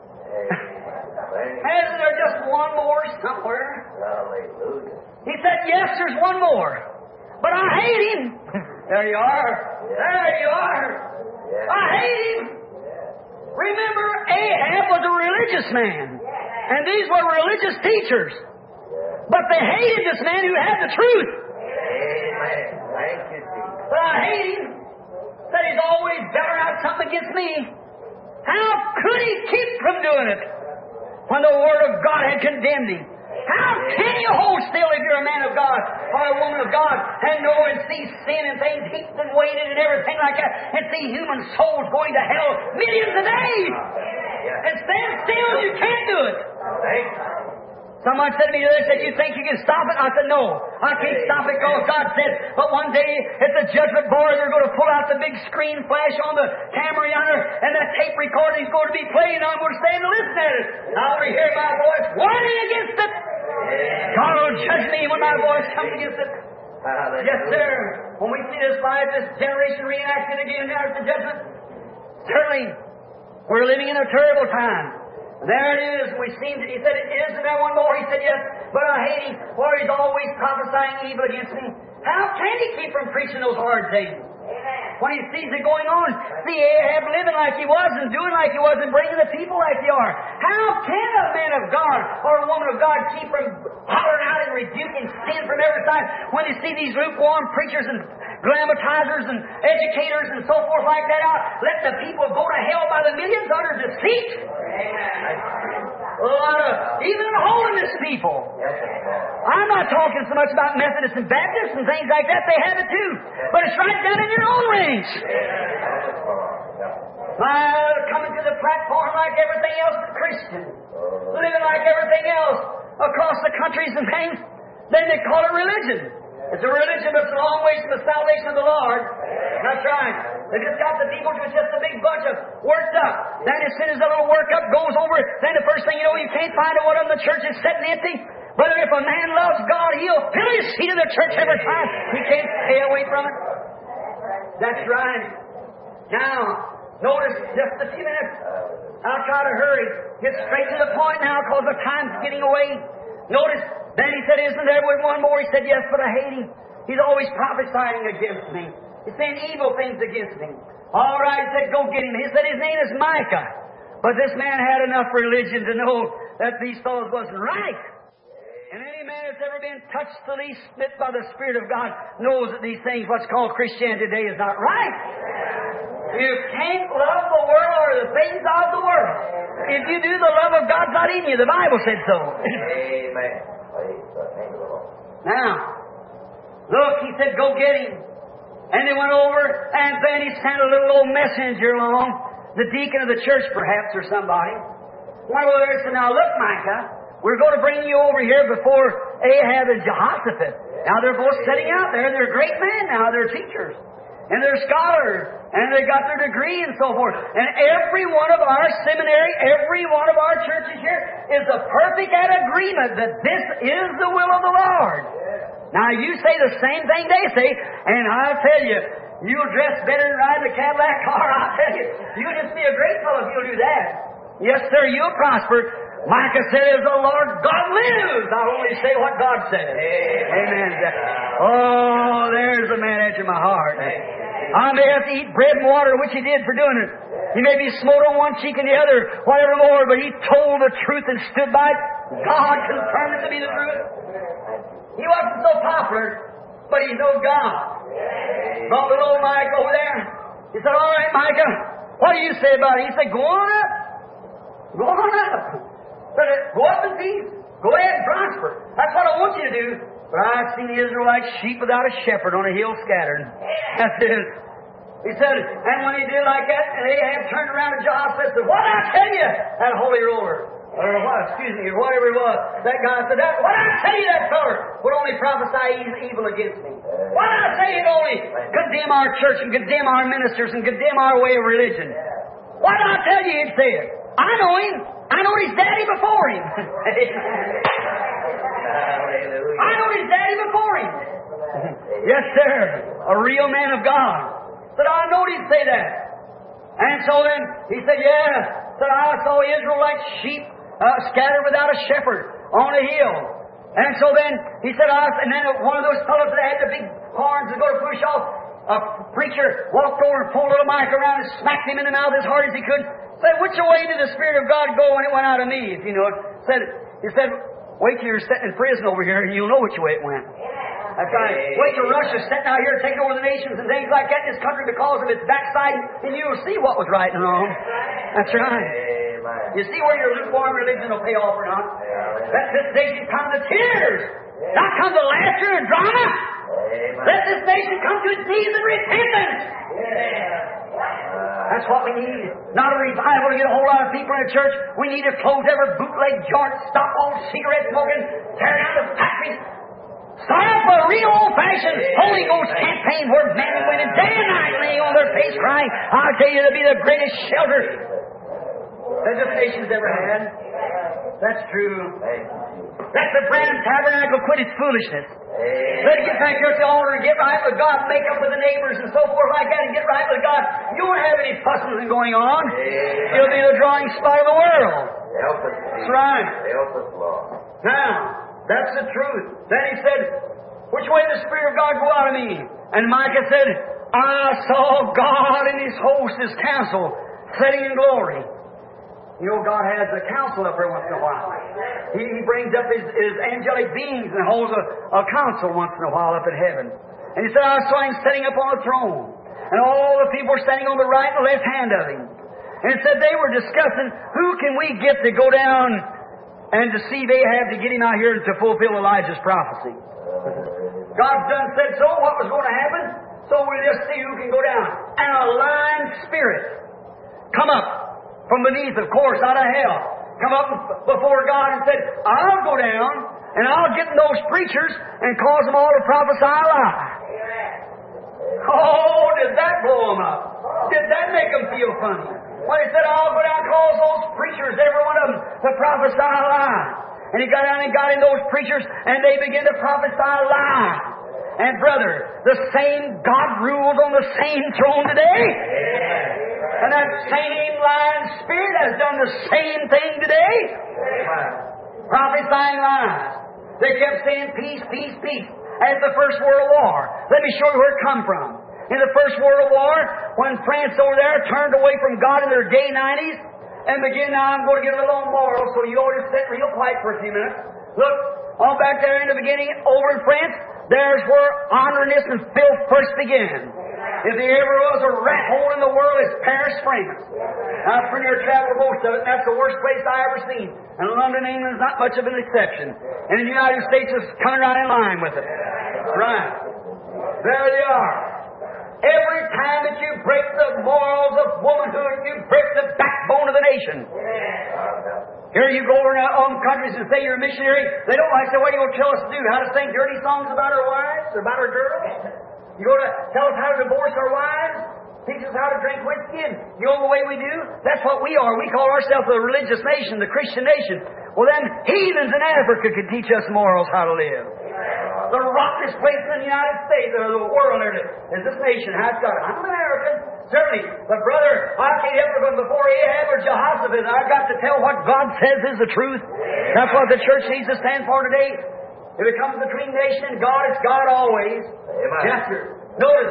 Hasn't there just one more somewhere? Hallelujah. He said, yes, there's one more. But I hate him. There you are. There you are. I hate him. Remember, Ahab was a religious man. And these were religious teachers. But they hated this man who had the truth. Amen. Thank you, Jesus. But I hate him. That he's always better out something against me. How could he keep from doing it when the Word of God had condemned him? How can you hold still if you're a man of God or a woman of God and know and see sin and things heaped and weighted and everything like that and see human souls going to hell millions a day and stand still? You can't do it. Someone said to me, they said, you think you can stop it? I said, no, I can't stop it because God said, but one day at the judgment bar, they're going to pull out the big screen flash on the camera yonder, and that tape recording is going to be playing, and I'm going to stand and listen at it. And I'll hear my voice warning against it. God will judge me when my voice comes against it. Yes, sir. When we see this life, this generation reenacted again now at the judgment, certainly we're living in a terrible time. There it is. We seem to, he said, isn't there one more? He said, yes, but I hate him, for he's always prophesying evil against me. How can he keep from preaching those hard things? When he sees it going on, see Ahab living like he was and doing like he was and bringing the people like they are. How can a man of God or a woman of God keep from hollering out and rebuking sin from every side when they see these lukewarm preachers and glammatizers and educators and so forth like that out? Let the people go to hell by the millions under deceit. A lot of even holiness people. I'm not talking so much about Methodists and Baptists and things like that. They have it too. But it's right down in your own range. Coming to the platform like everything else but Christian. Living like everything else across the countries and things. Then they call it religion. It's a religion that's a long way from the salvation of the Lord. That's right. They just got the people to just a big bunch of worked up. Then as soon as the little work up goes over, then the first thing you know, you can't find out what of the church is sitting empty. But if a man loves God, he'll fill his seat in the church every time. He can't stay away from it. That's right. Now, notice just a few minutes. I'll try to hurry. Get straight to the point now because the time's getting away. Notice, then he said, isn't there one more? He said, yes, but I hate him. He's always prophesying against me. He's saying evil things against me. All right, he said, go get him. He said his name is Micah. But this man had enough religion to know that these fellows wasn't right. And any man that's ever been touched the least bit by the Spirit of God knows that these things, what's called Christianity today, is not right. You can't love the world or the things of the world. If you do, the love of God's not in you. The Bible said so. Amen. Praise the name of the Lord. Now, look, he said, go get him. And they went over, and then he sent a little old messenger along, the deacon of the church perhaps, or somebody. Went over there and said, now look, Micah, we're going to bring you over here before Ahab and Jehoshaphat. Now they're both sitting out there. They're great men now. They're teachers. And they're scholars. And they got their degree and so forth. And every one of our seminary, every one of our churches here is a perfect agreement that this is the will of the Lord. Now you say the same thing they say, and I'll tell you, you'll dress better than riding a Cadillac car. I'll tell you, you'll just be a great fellow if you'll do that. Yes, sir, you'll prosper. Micah said, as the Lord God lives, I'll only say what God says. Amen. Oh, there's a man after my heart. I may have to eat bread and water, which he did for doing it. He may be smote on one cheek and the other, whatever more, but he told the truth and stood by it. God confirmed it to be the truth. He wasn't so popular, but he knows God. Brought little old Mike over there. He said, all right, Micah, what do you say about it? He said, go on up. Go on up. Said, go up in peace. Go ahead and prosper. That's what I want you to do. But I've seen Israel like sheep without a shepherd on a hill scattered. That's it. He said, and when he did like that, and Ahab turned around to Jehoshaphat and said, what did I tell you? That holy roller. Or what, excuse me, or whatever it was. That guy said, what did I tell you that feller would only prophesy evil against me? What did I say he'd only condemn our church and condemn our ministers and condemn our way of religion? What did I tell you he'd say it? I know him. I know his daddy before him. I know his daddy before him. Yes, sir. A real man of God. Said, I know he'd say that. And so then, he said, yeah. Said, I saw Israel like sheep scattered without a shepherd on a hill. And so then, he said, and then one of those fellows that had the big horns to go to push off, a preacher walked over and pulled little Mike around and smacked him in the mouth as hard as he could. Said, which way did the Spirit of God go when it went out of me, if you know it? He said, wait till you're sitting in prison over here and you'll know which way it went. That's right. Wait till Russia's sitting out here taking over the nations and things like that in this country because of its backsliding, and you'll see what was right and wrong. That's right. You see where your lukewarm religion will pay off or not? Let this nation come to tears, not come to laughter and drama. Let this nation come to its knees in repentance. That's what we need. Not a revival to get a whole lot of people in the church. We need to close every bootleg joint, stop all cigarette smoking, tear down the factories. Start up a real old-fashioned Holy Ghost campaign where men and women day and night laying on their face crying, I'll tell you, it'll be the greatest shelter that this nation's ever had. That's true. Let the Branham Tabernacle quit its foolishness. Let it get back here at the altar and get right with God, make up with the neighbors and so forth like that and get right with God. You won't have any fussing going on. It'll be the drawing spot of the world. Help us, that's right. Help us, Lord. Now, that's the truth. Then he said, which way did the Spirit of God go out of me? And Micah said, I saw God in His host, His counsel, setting in glory. You know, God has a council up there once in a while. He brings up His angelic beings and holds a council once in a while up in heaven. And he said, I saw Him sitting up on a throne. And all the people were standing on the right and left hand of Him. And it said they were discussing, who can we get to go down and deceive Ahab to get him out here to fulfill Elijah's prophecy? God done said so, what was going to happen? So we'll just see who can go down. And a lying spirit come up from beneath, of course, out of hell. Come up before God and said, I'll go down and I'll get those preachers and cause them all to prophesy a lie. Oh, did that blow them up? Did that make them feel funny? When he said, I'll go down and cause those preachers, every one of them, to prophesy a lie. And he got down and got in those preachers and they began to prophesy a lie. And brother, the same God rules on the same throne today. And that same lying spirit has done the same thing today. Prophesying lies. They kept saying peace, peace, peace. At the First World War. Let me show you where it come from. In the First World War, when France over there turned away from God in their gay 90s, and began, now I'm going to get a little on moral, so you ought to sit real quiet for a few minutes. Look, on back there in the beginning, over in France, there's where honoriness and filth first began. If there ever was a rat hole in the world, it's Paris, France. I've pretty near traveled most of it, and that's the worst place I ever seen. And London, England's not much of an exception. And the United States is coming right in line with it. Right. There they are. Every time that you break the morals of womanhood, you break the backbone of the nation. Here you go over in countries and say you're a missionary. They don't like to say, what are you going to tell us to do? How to sing dirty songs about our wives or about our girls? You go to tell us how to divorce our wives? Teach us how to drink whiskey and go the way we do? That's what we are. We call ourselves a religious nation, the Christian nation. Well, then heathens in Africa could teach us morals how to live. The rockiest place in the United States or the world is this nation. How it's got it. I'm an American, certainly. But brother, I can't ever from before Ahab or Jehoshaphat. I've got to tell what God says is the truth. That's what the church needs to stand for today. If it comes between nation and God, it's God always. Amen. Yes, sir. Notice,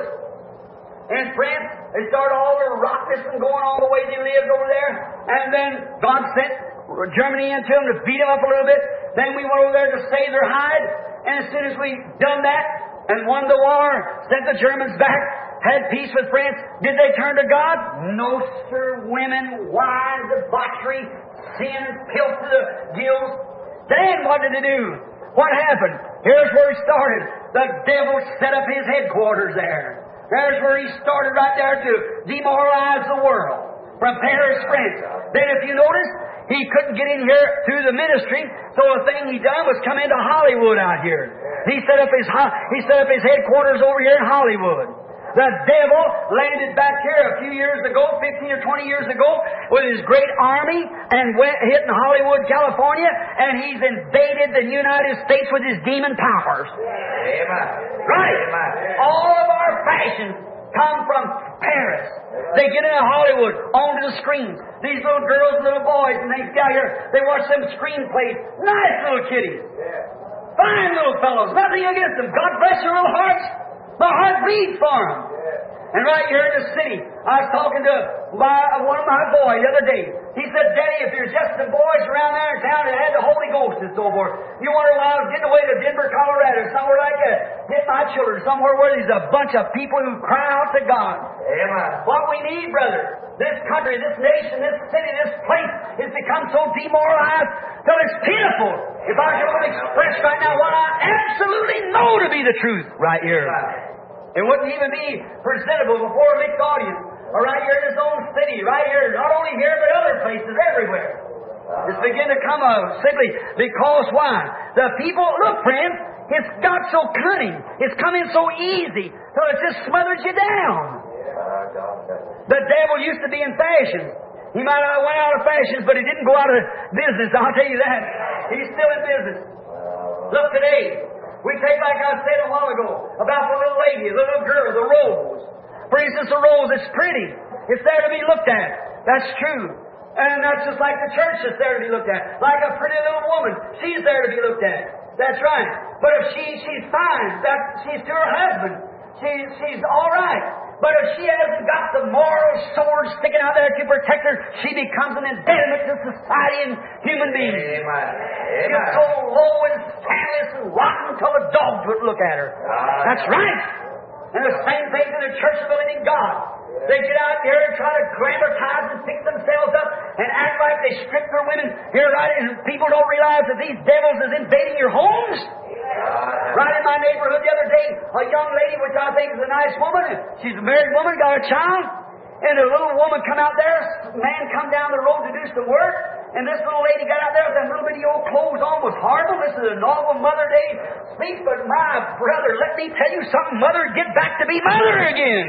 in France, they started all the rockness and going all the way they lived over there. And then God sent Germany into them to beat them up a little bit. Then we went over there to save their hide. And as soon as we done that and won the war, sent the Germans back, had peace with France, did they turn to God? No, sir. Women, wine, debauchery, sin, filth to the gills. Then what did they do? What happened? Here's where he started. The devil set up his headquarters there. There's where he started right there to demoralize the world. From Paris, France. Then if you notice, he couldn't get in here through the ministry, so the thing he done was come into Hollywood out here. He set up his headquarters over here in Hollywood. The devil landed back here a few years ago, 15 or 20 years ago, with his great army and went hitting Hollywood, California, and he's invaded the United States with his demon powers. Amen. Right? Amen. All of our fashions come from Paris. They get into Hollywood, onto the screens. These little girls and little boys, and they get out here, they watch them screenplays. Nice little kiddies. Fine little fellows. Nothing against them. God bless your little hearts. My heart bleeds for them. And right here in the city, I was talking to one of my boys the other day. He said, Daddy, if there's just some boys around there in town that had the Holy Ghost and so forth, you wonder why I was getting away to Denver, Colorado, somewhere like that, get my children somewhere where there's a bunch of people who cry out to God. Amen. What we need, brother, this country, this nation, this city, this place has become so demoralized till it's pitiful. If I could only express right now what I absolutely know to be the truth right here. It wouldn't even be presentable before a mixed audience. Or right here in his own city, right here, not only here but other places, everywhere. It's beginning to come out simply because why? The people, look friends, it's got so cunning. It's come in so easy, so it just smothers you down. The devil used to be in fashion. He might have went out of fashions, but he didn't go out of business, I'll tell you that. He's still in business. Look today. We take, like I said a while ago, about the little lady, the little girl, the rose. For instance, the rose is pretty. It's there to be looked at. That's true. And that's just like the church that's there to be looked at. Like a pretty little woman. She's there to be looked at. That's right. But if she's fine, she's to her husband. She's all right. But if she hasn't got the moral sword sticking out there to protect her, she becomes an impediment to society and human beings. Amen. She's so low and scandalous and rotten until the dogs would look at her. That's right. And the same thing to the Church of the Living God. They get out here and try to glamorize and fix themselves up and act like they strip their women here, right? And people don't realize that these devils is invading your homes. Right in my neighborhood the other day, a young lady, which I think is a nice woman, she's a married woman, got a child, and a little woman come out there, man come down the road to do some work, and this little lady got out there with them little bitty old clothes on, was horrible. This is a normal Mother Day speech, but my brother, let me tell you something, Mother, get back to be Mother again.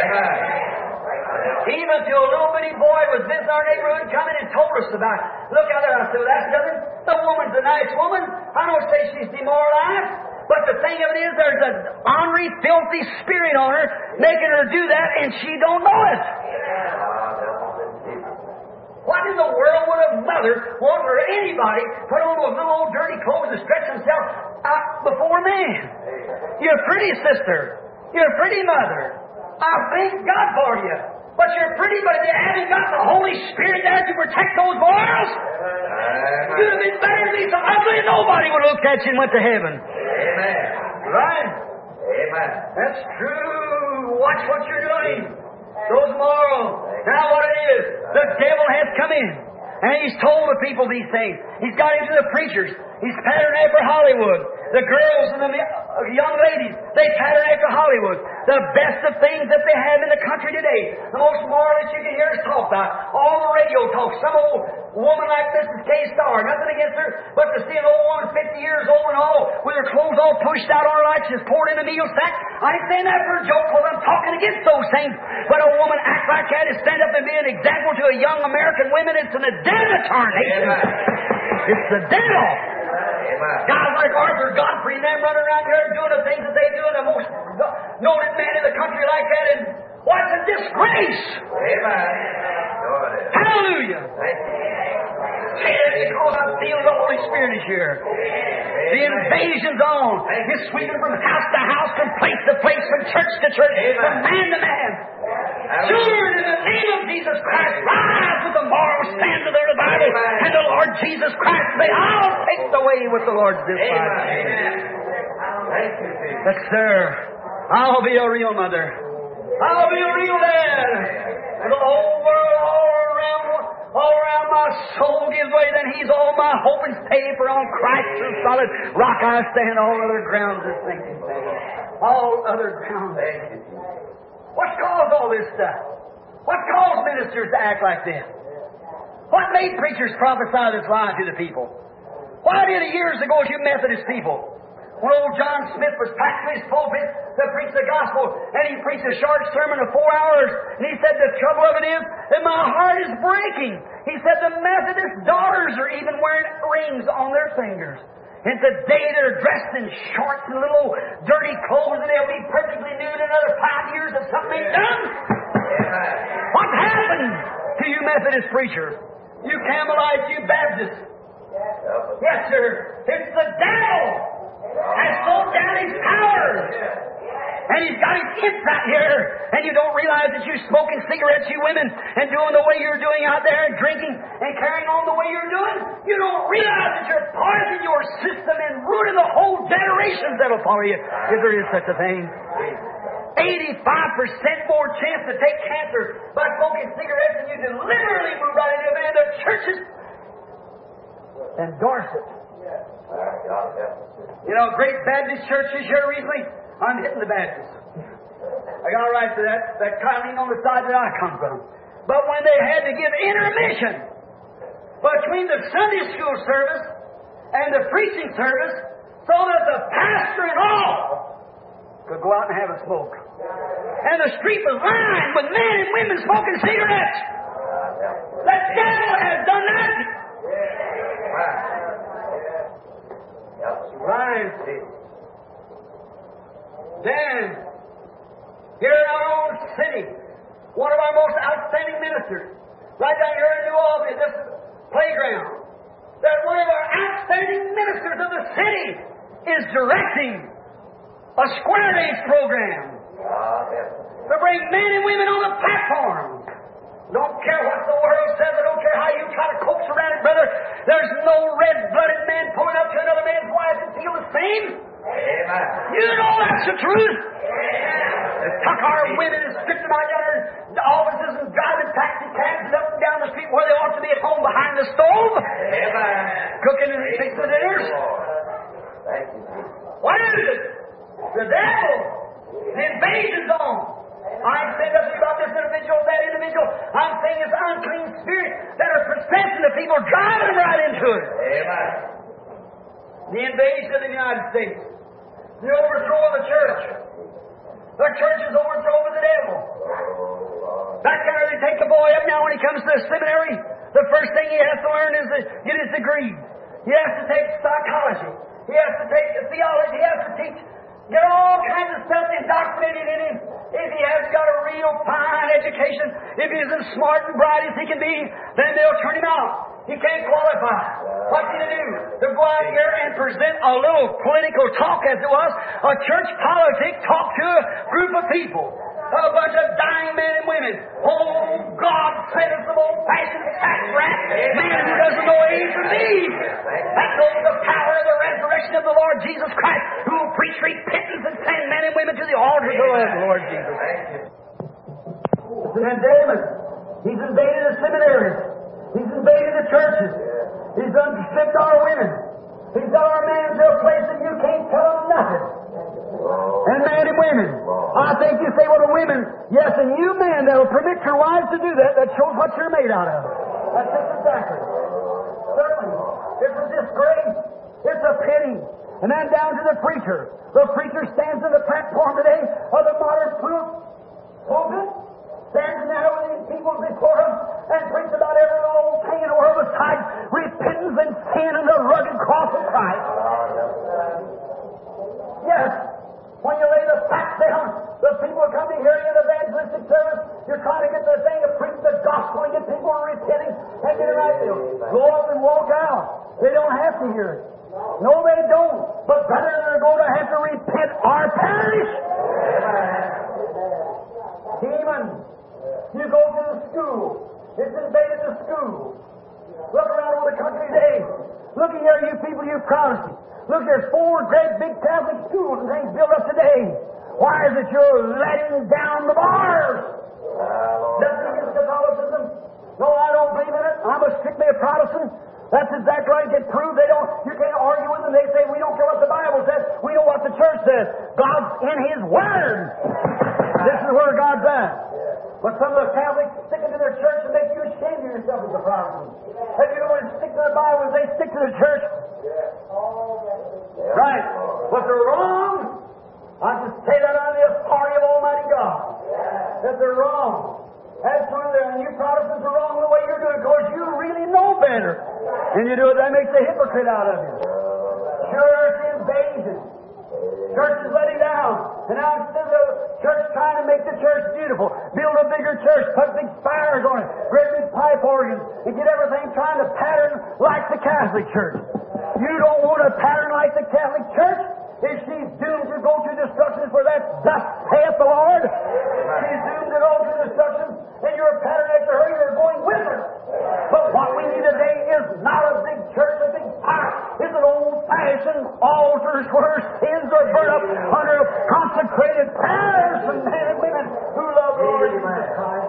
Even till a little bitty boy was visiting our neighborhood, coming and told us about it. Look out there, I said, well, that's nothing. The woman's a nice woman. I don't say she's demoralized. But the thing of it is, there's an ornery, filthy spirit on her, making her do that, and she don't know it. What in the world would a mother want for anybody put on those little old dirty clothes and stretch themselves out before a man? You're a pretty sister. You're a pretty mother. I thank God for you. But you're pretty, but if you haven't got the Holy Spirit there to protect those morals, you'd have been better than so ugly nobody would look at you and went to heaven. Amen. Right? Amen. That's true. watch what you're doing. Those moral. Now what it is, the devil has come in. And he's told the people these things. He's got into the preachers. He's patterned after Hollywood. The girls and the young ladies, they pattern after Hollywood. The best of things that they have in the country today. The most moral that you can hear is talked about. All the radio talk. Some old woman like Mrs. K-Star, nothing against her, but to see an old woman 50 years old and all, with her clothes all pushed out on her like she's poured in a meal sack. I ain't saying that for a joke, because I'm talking against those things. But a woman act like that is stand up and be an example to a young American woman. It's an incarnation. It's the devil. Guys like Arthur Godfrey and them running around here doing the things that they do, and the most noted man in the country like that, and what's a disgrace? Hallelujah. Because I feel the Holy Spirit is here. The invasion's on. It's sweeping from house to house, from place to place, from church to church, from man to man. Children, in the name of Jesus Christ, rise with the moral stand of the Bible, and the Lord Jesus Christ may all take the way with the Lord's disciples. Yes, sir. I'll be a real mother. I'll be a real dad. And the whole world, all around my soul gives way, then He's all my hope and stay, for on Christ the solid rock I stand. All other grounds is sinking. All other grounds. What's caused all this stuff? What caused ministers to act like this? What made preachers prophesy this lie to the people? Why did it years ago you Methodist people? When old John Smith was packed to his pulpit to preach the gospel, and he preached a short sermon of 4 hours, and he said, the trouble of it is that my heart is breaking. He said the Methodist daughters are even wearing rings on their fingers. And today they're dressed in shorts and little dirty clothes, and they'll be perfectly nude in another 5 years if something ain't done. What happened to you Methodist preachers? You Campbellites, you Baptists? Yes, sir. It's the devil has sold down his powers. And he's got his insight here. And you don't realize that you're smoking cigarettes, you women, and doing the way you're doing out there and drinking and carrying on the way you're doing. You don't realize that you're poisoning your system and ruining the whole generations that'll follow you, if there is such a thing. 85% more chance to take cancer by smoking cigarettes than you deliberately move right into a man. The churches endorse it. You know, great Baptist churches here recently, I'm hitting the Baptists. I got a right to that colony on the side that I come from. But when they had to give intermission between the Sunday school service and the preaching service so that the pastor and all could go out and have a smoke. And the street was lined with men and women smoking cigarettes. The devil has done that. Right. Then, here in our own city, one of our most outstanding ministers, right down here in New Albany, this playground, that one of our outstanding ministers of the city is directing a square days program to bring men and women on the platform. Don't care what the world says. I don't care how you try to coax around it, brother. There's no red-blooded man pulling up to another man's wife and feel the same. Amen. You know that's the truth. They tuck our women and strip them out down in the offices and driving taxi cabs up and down the street where they ought to be at home behind the stove. Amen. Cooking and fixing the dinners. Thank you. What is it? The devil. The invasion's on. I ain't saying nothing about this individual, that individual. I'm saying it's unclean spirits that are possessing the people, driving them right into it. Amen. The invasion of the United States. The overthrow of the church. The church is overthrown by the devil. Back there, they take the boy up now when he comes to the seminary. The first thing he has to learn is to get his degree. He has to take psychology. He has to take theology. He has to teach. Get all kinds of stuff indoctrinated in him. If he has got a real fine education, if he isn't smart and bright as he can be, then they'll turn him out. He can't qualify. What's he to do? To go out here and present a little political talk, as it was, a church politic talk to a group of people. A bunch of dying men and women. Oh, God sent us some old-fashioned sack rat. Man who doesn't know A from B. That knows the power of the resurrection resurrection of the Lord Jesus Christ, who will preach repentance and send men and women to the altar of the Lord Jesus. And David, he's invaded the seminaries. He's invaded the churches. He's unstripped our women. He's got our men to a place that you can't tell them nothing. And men and women. I think you say, well, the women, yes, and you men that will permit your wives to do that, that shows what you're made out of. That's just exactly. Certainly. It's a disgrace. It's a pity. And then down to the preacher. The preacher stands on the platform today of the modern pulpit, stands there with these people before him and preaches about every old thing in the world besides repentance and sin and the rugged cross of Christ. Yes. When you lay the facts down, the people come to hear you in evangelistic service. You're trying to get the thing to preach the gospel and get people repenting and get it right. Go up and walk out. They don't have to hear it. No, they don't. But better they're going to have to repent or perish. Demons. You go to the school. It's invaded the school. Look around over the country today. Look here, you people, you Protestants. Look, there's 4 great big Catholic schools and things built up today. Why is it you're letting down the bars? Nothing against Catholicism. No, I don't believe in it. I'm strictly a Protestant. That's exactly right. It gets proved. You can't argue with them. They say, we don't care what the Bible says. We know what the church says. God's in His Word. This is where God's at. But some of the Catholics stick into their church and make you ashamed of yourself as a Protestant. If you don't stick to the Bible, they stick to the church. Right. But they're wrong. I just say that on the authority of Almighty God. That they're wrong. Absolutely. And you Protestants are wrong the way you're doing it because you really know better. And you do it, that makes a hypocrite out of you. Church invasion. Church is letting down. And now instead of the church trying to make the church beautiful, build a bigger church, put big spires on it, great big pipe organs, and get everything trying to pattern like the Catholic Church. You don't want a pattern like the Catholic Church? If she's doomed to go to destruction, for that thus saith the Lord. She's doomed to go to destruction, and you're a pattern after her, you're going with her. But what we need today is not a big church, a big fire. It's an old-fashioned altars where sins are burnt up under consecrated prayers from men and women who love the Lord Jesus Christ.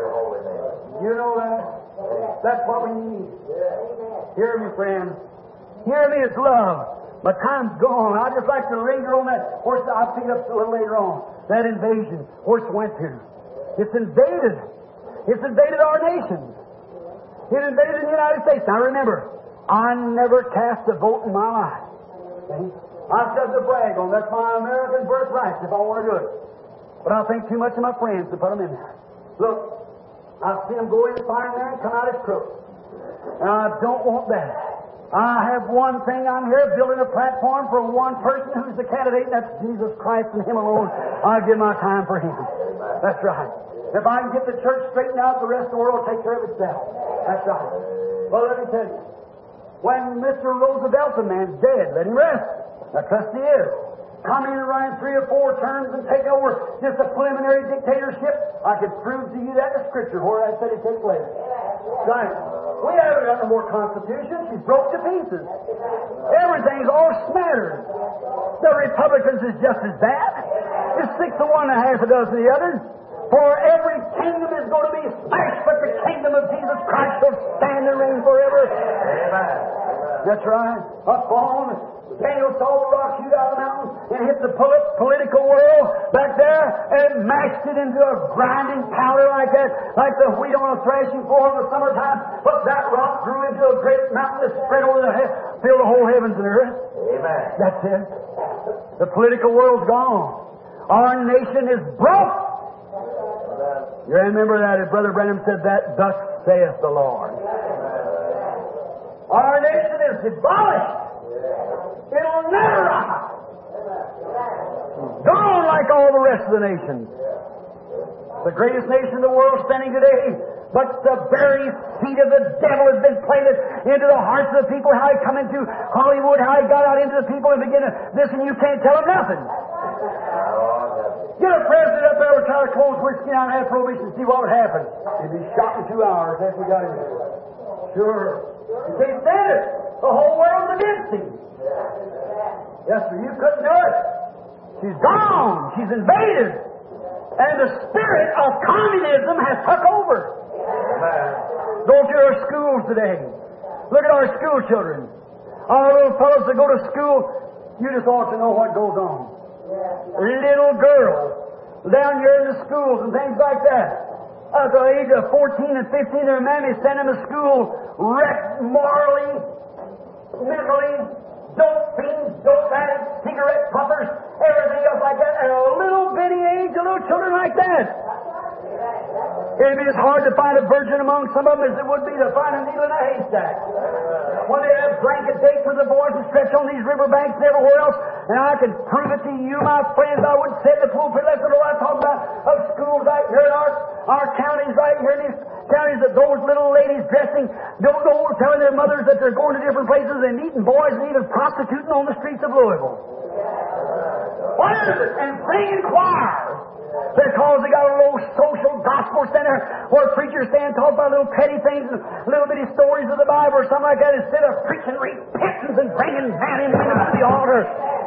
You know that? That's what we need. Hear me, friends. Hear me, it's love. My time's gone. I'd just like to linger on that. Horse, I'll pick it up a little later on. That invasion. Horse went to. It's invaded. It's invaded our nations. It invaded the United States. Now remember, I never cast a vote in my life. See? I've got to brag on. That's my American birthright if I want to do it. But I think too much of my friends to put them in there. Look, I've seen them go in the fire there and come out as crooks. And I don't want that. I have one thing on here, building a platform for one person who's the candidate, and that's Jesus Christ and Him alone. I'll give my time for Him. That's right. If I can get the church straightened out, the rest of the world will take care of itself. That's right. Well, let me tell you. When Mr. Roosevelt, the man's dead, let him rest. I trust he is. Coming and running 3 or 4 terms and taking over just a preliminary dictatorship, I could prove to you that in Scripture where I said it takes place. Right. We haven't got no more Constitution. She's broke to pieces. Everything's all smattered. The Republicans is just as bad. It's 6 to 1 and half a dozen of the others. For every kingdom is going to be smashed, but the kingdom of Jesus Christ shall stand and reign forever. Amen. That's right. Up on Daniel saw the rock shoot out of the mountain and hit the political world back there and mashed it into a grinding powder like that, like the wheat on a threshing floor in the summertime. But that rock grew into a great mountain that spread over the filled the whole heavens and earth. Amen. That's it. The political world's gone. Our nation is broke. You remember that as Brother Branham said that, thus saith the Lord. Our nation is demolished. It'll never rise. Gone like all the rest of the nations. The greatest nation in the world standing today, but the very seed of the devil has been planted into the hearts of the people. How he come into Hollywood, how he got out into the people and began to this, and you can't tell him nothing. Get a president up there with try to close whiskey down and have prohibition and see what would happen. He'd be shot in 2 hours after we got him there. Sure. You can't stand it. The whole world's against him. Yes, sir, you couldn't do it. She's gone. She's invaded. And the spirit of communism has took over. Go to our schools today. Look at our school children. Our little fellows that go to school, you just ought to know what goes on. Little girls down here in the schools and things like that. At the age of 14 and 15, their mammy sent them to school wrecked morally, mentally, dope fiends, dope addicts, cigarette puffers, everything else like that. At a little bitty age, of little children like that. It'd be as hard to find a virgin among some of them as it would be to find a needle in a haystack. When they have blanket dates with the boys and stretch on these riverbanks and everywhere else, and I can prove it to you, my friends. I wouldn't say the pulpit less than I talk about of schools right here in our counties right here in these counties that those little ladies dressing don't know, telling their mothers that they're going to different places and meeting boys and even prostituting on the streets of Louisville. What is it? And singing choirs. Because they got a little social gospel center where preachers stand and talk about little petty things and little bitty stories of the Bible or something like that instead of preaching repentance and bringing man and women to the altar.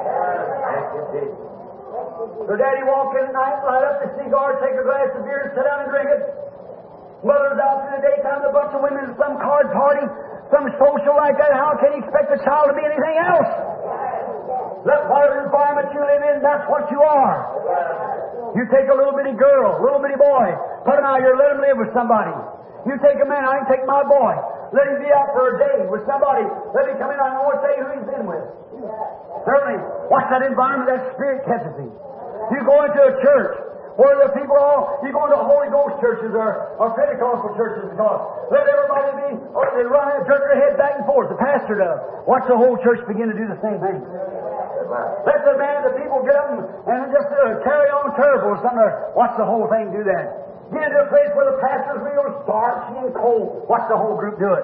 So Daddy walk in at night, light up the cigar, take a glass of beer and sit down and drink it. Mother's out in the daytime, a bunch of women at some card party, some social like that. How can you expect the child to be anything else? Let whatever environment you live in, that's what you are. You take a little bitty girl, little bitty boy, put him out here, let him live with somebody. You take a man, I can take my boy, let him be out for a day with somebody, let him come in, I know what day who he's in with. Certainly, watch that environment, that spirit catches him. You go into a church where the people you go into Holy Ghost churches or Pentecostal churches, let everybody be, or they run and jerk their head back and forth, the pastor does. Watch the whole church begin to do the same thing. Let the people get up and just carry on terrible or something. Watch the whole thing do that. Get into a place where the pastor's real starchy and cold. Watch the whole group do it.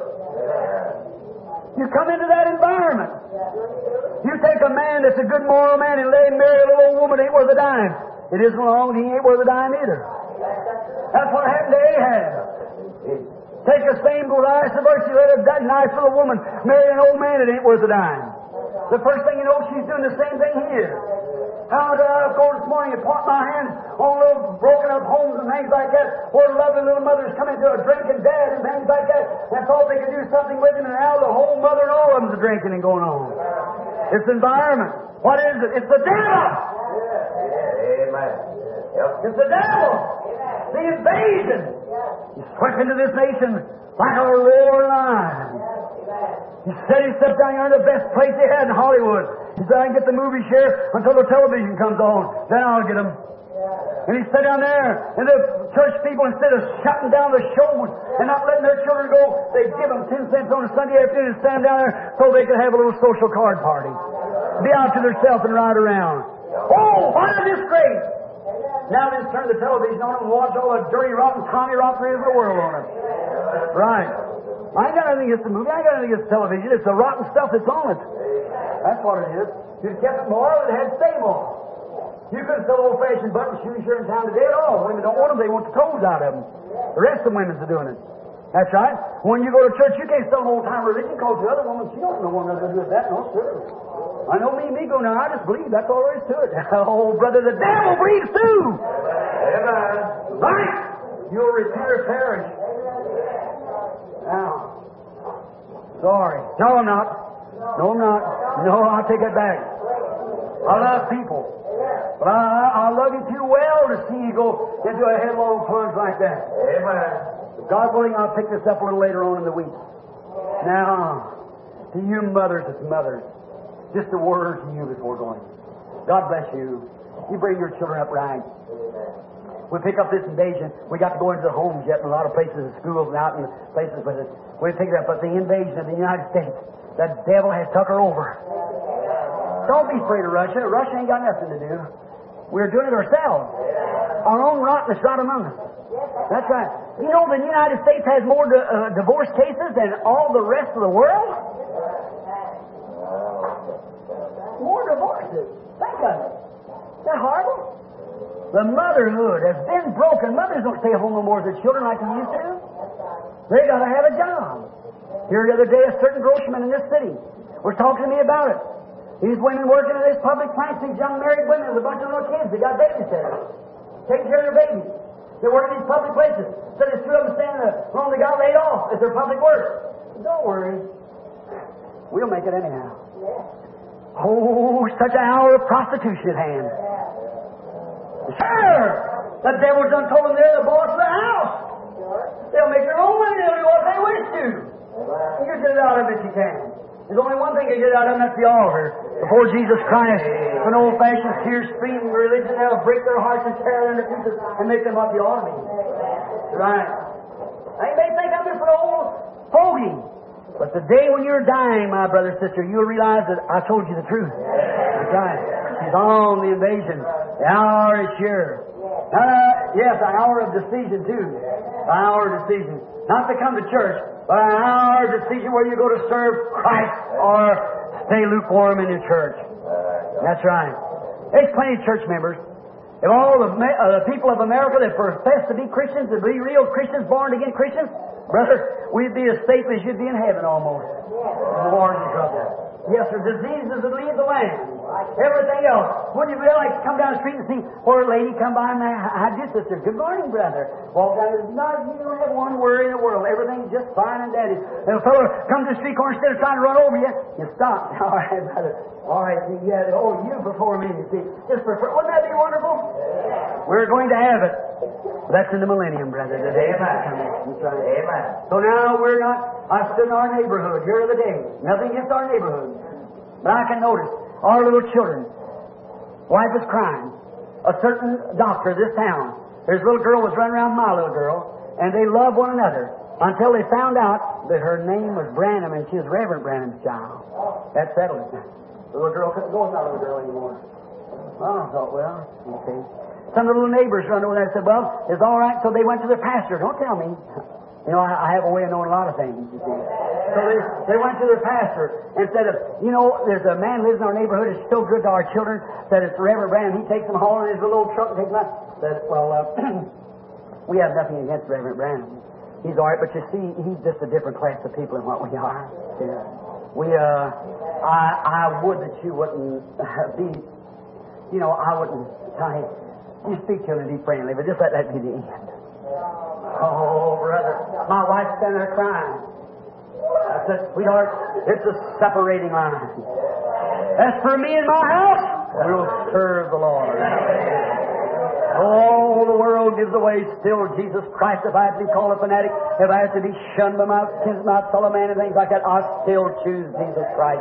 You come into that environment. You take a man that's a good moral man and let him marry a little old woman that ain't worth a dime. It isn't long, he ain't worth a dime either. That's what happened to Ahab. Take the same vice versa. Let a nice little woman marry an old man that ain't worth a dime. The first thing you know, she's doing the same thing here. How did I go this morning and point my hands on little broken up homes and things like that, where lovely little mothers come into a drinking dad and things like that, and thought they could do something with him, and now the whole mother and all of them's drinking and going on. It's the environment. What is it? It's the devil. Amen. Yep. It's the devil. The invasion. He swept into this nation like a roaring lion. He set himself down here in the best place they had in Hollywood. He said, I can get the movie share until the television comes on. Then I'll get them. And he sat down there, and the church people, instead of shutting down the shows and not letting their children go, they give them 10 cents on a Sunday afternoon and stand down there so they could have a little social card party. Be out to themselves and ride around. Oh, what a disgrace! Now they turn the television on and watch all the dirty, rotten, Tommy Rottery of the world on it. Right. I ain't got anything against the movie. I ain't got anything against television. It's the rotten stuff that's on it. That's what it is. If you'd kept it more, it had to stay more. You couldn't sell old-fashioned button shoes here in town today at all. Women don't want them. They want the toes out of them. The rest of the women's are doing it. That's right. When you go to church, you can't sell an old-time religion because the other woman, she don't know what nothing to do with that. No, sir. I know me go now. I just believe. That's all there is to it. Oh, brother, the devil believes too. Amen. Right. You'll repent or perish. Now, sorry. No, I'm not. No, I'm not. No, I'll take it back. I love people. But I love you too well to see you go into a headlong plunge like that. Amen. God willing, I'll pick this up a little later on in the week. Now, to you mothers as mothers, just a word to you before going. God bless you. You bring your children up right. We pick up this invasion. We got to go into the homes yet in a lot of places and schools and out in places with it. We pick it up, but the invasion of the United States, the devil has took her over. Don't be afraid of Russia. Russia ain't got nothing to do. We're doing it ourselves. Our own rottenness right among us. That's right. You know the United States has more divorce cases than all the rest of the world? More divorces. Think of it. Is that horrible? The motherhood has been broken. Mothers don't stay home no more with their children like they used to. They got to have a job. Here the other day, a certain groceryman in this city was talking to me about it. These women working in this public plant, these young married women with a bunch of little kids, they got babysitters, taking care of their babies. They work in these public places. So there's two of them standing there. Well, they got laid off at their public work. Don't worry. We'll make it anyhow. Oh, such an hour of prostitution at hand. Sure! The devil's done told them they're the boss of the house. They'll make their own money. They'll do what they wish to. You can get it out of it if you can. There's only one thing you get out of them, that's the altar. Before Jesus Christ, an old-fashioned tear-stream religion, they'll break their hearts and tear them to pieces and make them what they ought to be. Right. They may think I'm just an old fogey. But the day when you're dying, my brother, sister, you'll realize that I told you the truth. That's right. She's on the invasion. The hour is sure. Yes, an hour of decision, too. An hour of decision. Not to come to church, but an hour of decision where you go to serve Christ or stay lukewarm in your church. That's right. There's plenty of church members. If all the people of America that profess to be Christians, to be real Christians, born-again Christians, brother, we'd be as safe as you'd be in heaven almost. More in trouble. Yes, sir, diseases would leave the land. Everything else. Wouldn't you really like to come down the street and see poor lady come by and how'd you, sister? Good morning, brother. Walk down the street, you don't have one worry in the world. Everything's just fine and dandy. And a fellow comes to the street corner, instead of trying to run over you, you stop. All right, brother. All right, see, yeah, oh, you before me, you see. Just prefer. Wouldn't that be wonderful? We're going to have it. That's in the millennium, brother. The day of coming. That's right. Amen. So now we're not, I stood in our neighborhood. Here are the days. Nothing against our neighborhood. But I can notice our little children. Wife was crying. A certain doctor of this town. His little girl was running around my little girl, and they loved one another until they found out that her name was Branham and she was Reverend Branham's child. That settled it. The little girl couldn't go with my little girl anymore. Well, I thought, well, okay. Some of the little neighbors run over there and said, well, it's all right, so they went to the pastor. Don't tell me. You know, I have a way of knowing a lot of things, you see. So they went to their pastor and said, you know, there's a man who lives in our neighborhood, is so good to our children, said it's Reverend Branham. He takes them home in his little truck and takes them out. Said, well, we have nothing against Reverend Branham. He's all right, but you see, he's just a different class of people than what we are. Yeah. I would that you wouldn't be, you know, I wouldn't tell him. You speak to him and be friendly, but just let that be the end. Oh, brother. My wife's standing there crying. I said, sweetheart, it's a separating line. As for me and my house, we'll serve the Lord. All the world gives away still Jesus Christ. If I have to be called a fanatic, if I have to be shunned by my fellow man and things like that, I'll still choose Jesus Christ.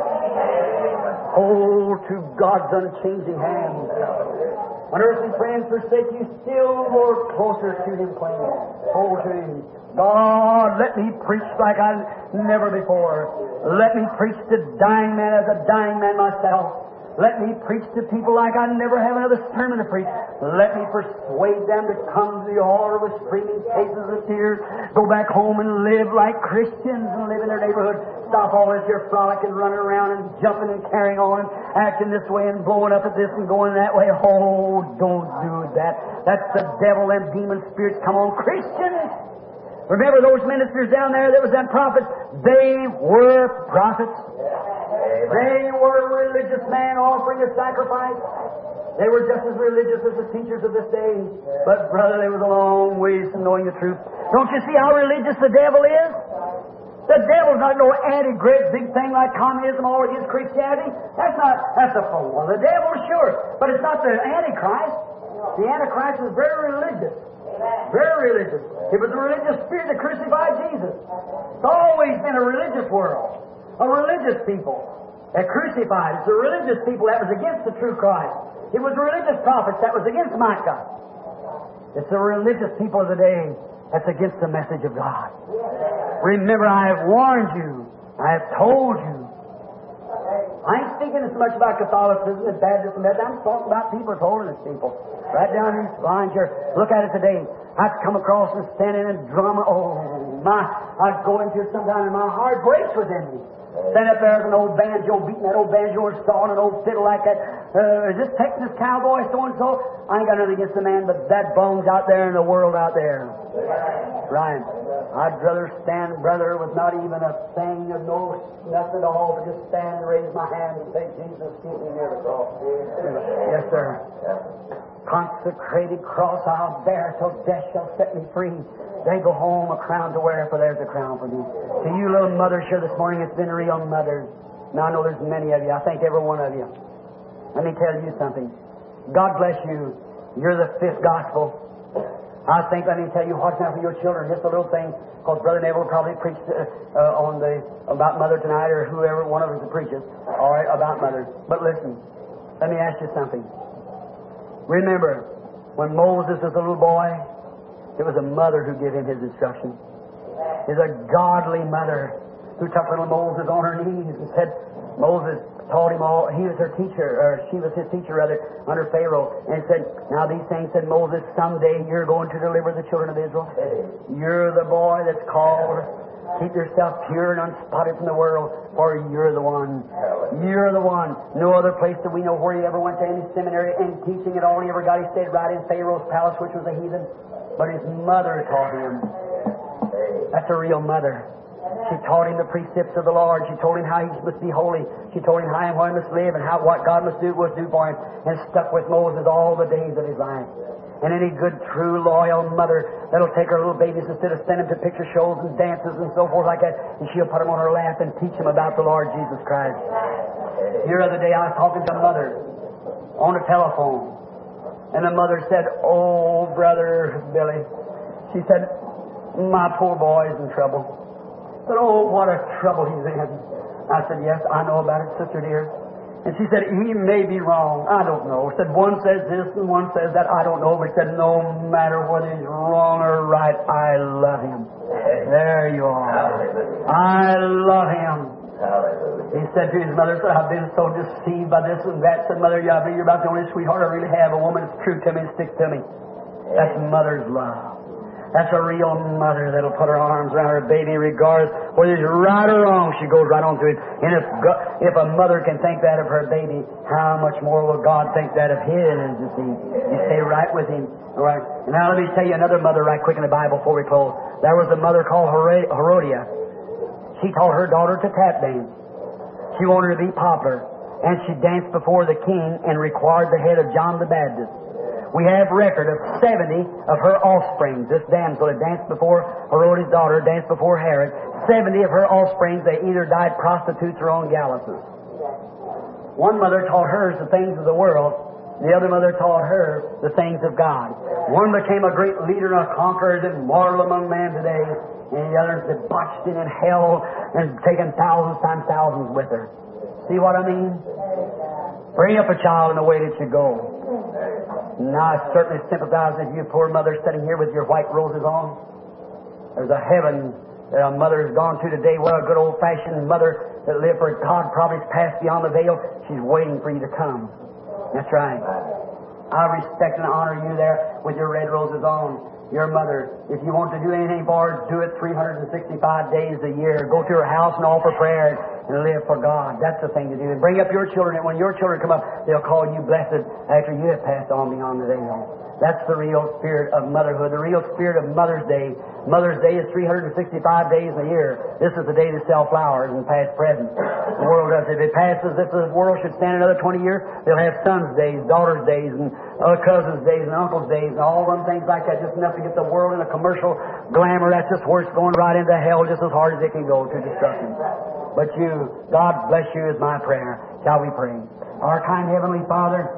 Hold to God's unchanging hand. When earthly friends forsake you, still more closer to Him cling. Hold to Him. God, let me preach like I never before. Let me preach to dying men as a dying man myself. Let me preach to people like I never have another sermon to preach. Let me persuade them to come to the altar with screaming faces and tears, go back home and live like Christians and live in their neighborhood. Stop all this here frolicking, running around and jumping and carrying on and acting this way and blowing up at this and going that way. Oh, don't do that. That's the devil and demon spirits. Come on, Christians! Remember those ministers down there that was them prophets? They were prophets. They were a religious man offering a sacrifice. They were just as religious as the teachers of this day. But, brother, they was a long ways from knowing the truth. Don't you see how religious the devil is? The devil's not no anti-great big thing like communism or against Christianity. That's a fool of the devil, sure. But it's not the Antichrist. The Antichrist is very religious. Very religious. It was a religious spirit that crucified Jesus. It's always been a religious world. A religious people that crucified. It's a religious people that was against the true Christ. It was religious prophets that was against Micah. It's the religious people of the day that's against the message of God. Remember, I have warned you. I have told you. I ain't speaking as much about Catholicism and Baptism. I'm talking about people as holiness people. Right down these lines here. Look at it today. I've come across and standing in drama. Oh, my. I go into it sometime and my heart breaks within me. Stand up there with an old banjo, beating that old banjo and sawing an old fiddle like that. Is this Texas cowboy so-and-so? I ain't got nothing against the man, but that bone's out there in the world out there. Right. I'd rather stand, brother, with not even a thing of nothing at all, but just stand and raise my hand and say, Jesus, keep me near the cross. Yes, sir. Consecrated cross I'll bear till death shall set me free. They go home a crown to wear, for there's a crown for me. To you little mothers here this morning, it's been real mothers. Now I know there's many of you. I thank every one of you. Let me tell you something. God bless you. You're the fifth gospel. I think, let me tell you what's now for your children, just a little thing, because Brother Neville probably preached about mother tonight, or whoever one of us preaches, all right, about mothers. But listen, let me ask you something. Remember, when Moses was a little boy, it was a mother who gave him his instruction. It's a godly mother who took little Moses on her knees and said, Moses taught him all. He was her teacher, or she was his teacher, rather, under Pharaoh. And said, now these things, said Moses, someday you're going to deliver the children of Israel. You're the boy that's called. Keep yourself pure and unspotted from the world, for you're the one. You're the one. No other place that we know where he ever went to any seminary and teaching it all he ever got. He stayed right in Pharaoh's palace, which was a heathen. But his mother taught him. That's a real mother. She taught him the precepts of the Lord. She told him how he must be holy. She told him how and where he must live and what God must do for him. And stuck with Moses all the days of his life. And any good, true, loyal mother that'll take her little babies instead of sending them to picture shows and dances and so forth like that, and she'll put them on her lap and teach them about the Lord Jesus Christ. The other day I was talking to a mother on the telephone, and the mother said, "Oh, Brother Billy," she said, "my poor boy is in trouble." I said, "Oh, what a trouble he's in." I said, "Yes, I know about it, sister dear." And she said, "He may be wrong. I don't know." Said, "One says this and one says that. I don't know." But said, "No matter whether he's wrong or right, I love him." There you are. I love him. He said to his mother, said, "I've been so deceived by this and that." Said, "Mother, I believe you're about the only sweetheart I really have. A woman that's true to me and sticks to me." That's mother's love. That's a real mother that'll put her arms around her baby regardless whether it's right or wrong. She goes right on to it. And if a mother can think that of her baby, how much more will God think that of His? You see, you stay right with Him. All right. And now let me tell you another mother right quick in the Bible before we close. There was a mother called Herodias. She taught her daughter to tap dance. She wanted to be popular, and she danced before the king and required the head of John the Baptist. We have record of 70 of her offspring. This damsel had danced before Herodias' daughter, danced before Herod. 70 of her offspring, they either died prostitutes or on gallows. One mother taught hers the things of the world. The other mother taught her the things of God. One became a great leader and a conqueror and mortal among men today. And the others debauched in hell and taken thousands times thousands with her. See what I mean? Bring up a child in the way that you go. Now, I certainly sympathize with you poor mothers sitting here with your white roses on. There's a heaven that a mother has gone to today. What a good old-fashioned mother that lived for God, probably passed beyond the veil. She's waiting for you to come. That's right. I respect and honor you there with your red roses on. Your mother, if you want to do anything for her, do it 365 days a year. Go to her house and offer prayer and live for God. That's the thing to do. And bring up your children, and when your children come up, they'll call you blessed after you have passed on beyond the veil. That's the real spirit of motherhood, the real spirit of Mother's Day. Mother's Day is 365 days a year. This is the day to sell flowers and pass presents. The world does. If it passes, if the world should stand another 20 years, they'll have sons' days, daughters' days, and cousins' days, and uncles' days, and all them things like that, just enough to get the world in a commercial glamour. That's just worse, going right into hell just as hard as it can go to destruction. But you, God bless you is my prayer. Shall we pray? Our kind Heavenly Father,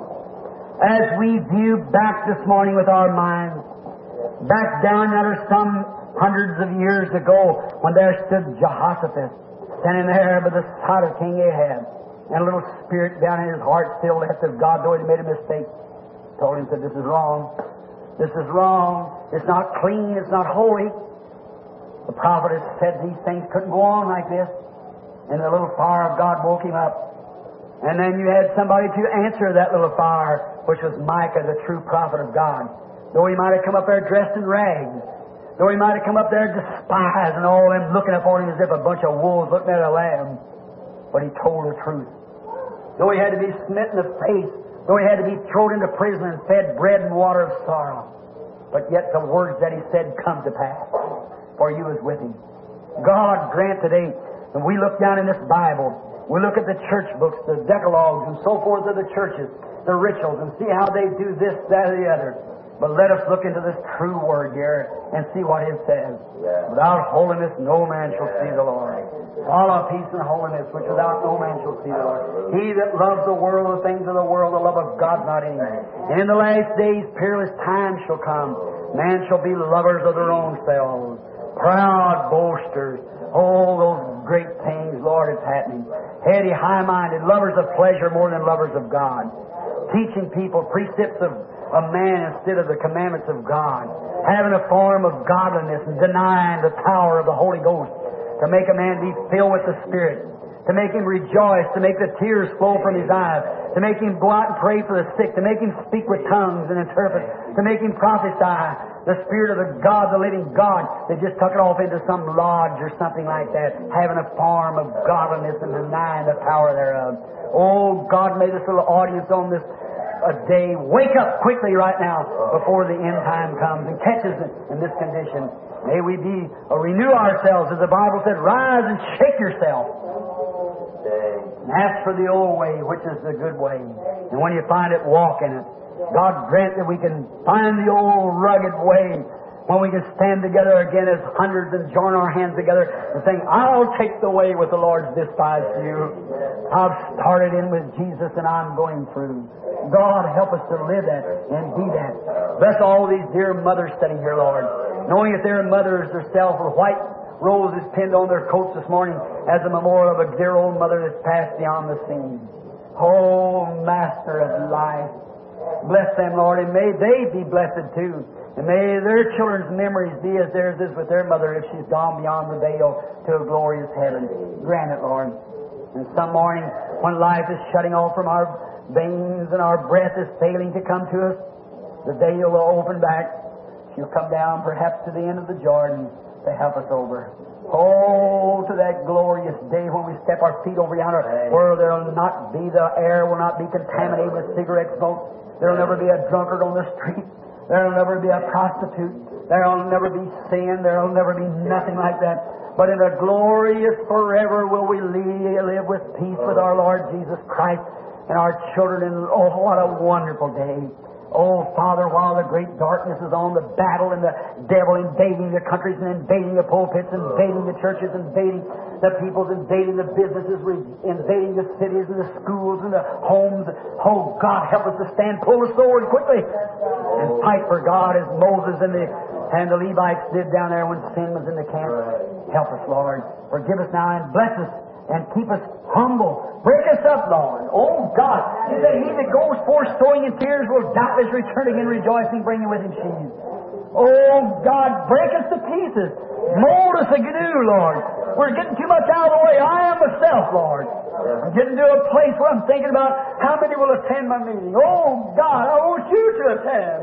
as we view back this morning with our minds, back down there some hundreds of years ago when there stood Jehoshaphat standing there by the side of King Ahab, and a little spirit down in his heart still left of God, though he made a mistake, told him, said, "This is wrong. This is wrong. It's not clean. It's not holy." The prophet has said these things couldn't go on like this, and the little fire of God woke him up. And then you had somebody to answer that little fire, which was Micah, the true prophet of God. Though he might have come up there dressed in rags, though he might have come up there despised and all them looking up on him as if a bunch of wolves looking at a lamb, but he told the truth. Though he had to be smitten in the face, though he had to be thrown into prison and fed bread and water of sorrow, but yet the words that he said come to pass. for you is with Him. God grant today, and we look down in this Bible, we look at the church books, the decalogues and so forth of the churches, the rituals, and see how they do this, that, or the other. But let us look into this true Word here and see what it says. Without holiness no man shall see the Lord. Follow peace and holiness, which without no man shall see the Lord. He that loves the world, the things of the world, the love of God not in him. And in the last days peerless times shall come. Man shall be lovers of their own selves, proud boasters. Oh, those great things, Lord, it's happening. Heady, high-minded, lovers of pleasure more than lovers of God. Teaching people precepts of man instead of the commandments of God. Having a form of godliness and denying the power of the Holy Ghost to make a man be filled with the Spirit, to make him rejoice, to make the tears flow from his eyes, to make him go out and pray for the sick, to make him speak with tongues and interpret, to make him prophesy. The Spirit of the God, the living God, they just tuck it off into some lodge or something like that, having a form of godliness and denying the power thereof. Oh, God, may this little audience on this day wake up quickly right now before the end time comes and catches us in this condition. May we renew ourselves, as the Bible said, rise and shake yourself. And ask for the old way, which is the good way. And when you find it, walk in it. God grant that we can find the old rugged way when we can stand together again as hundreds and join our hands together and saying, I'll take the way with the Lord's despised few. I've started in with Jesus and I'm going through. God, help us to live that and be that. Bless all these dear mothers sitting here, Lord, knowing that their mothers themselves with white roses pinned on their coats this morning as a memorial of a dear old mother that's passed beyond the scene. Oh, Master of life, bless them, Lord, and may they be blessed too. And may their children's memories be as theirs is with their mother if she's gone beyond the veil to a glorious heaven. Grant it, Lord. And some morning when life is shutting off from our veins and our breath is failing to come to us, the veil will open back. She'll come down perhaps to the end of the Jordan to help us over. Oh, to that glorious day when we step our feet over yonder, where the air will not be contaminated with cigarette smoke. There will never be a drunkard on the street. There will never be a prostitute. There will never be sin. There will never be nothing like that. But in a glorious forever will we live with peace with our Lord Jesus Christ and our children. And oh, what a wonderful day. Oh, Father, while the great darkness is on, the battle and the devil invading the countries and invading the pulpits, invading the churches, invading the peoples, invading the businesses, invading the cities and the schools and the homes. Oh, God, help us to stand, pull the sword quickly and fight for God as Moses and the Levites did down there when sin was in the camp. Help us, Lord. Forgive us now and bless us and keep us humble. Break us up, Lord. Oh, God. You said, he that goes forth sowing in tears will doubtless return again rejoicing, bringing with him sheaves. Oh, God, break us to pieces. Mold us anew, Lord. We're getting too much out of the way. I am myself, Lord. I'm getting to a place where I'm thinking about how many will attend my meeting. Oh, God, I want you to attend.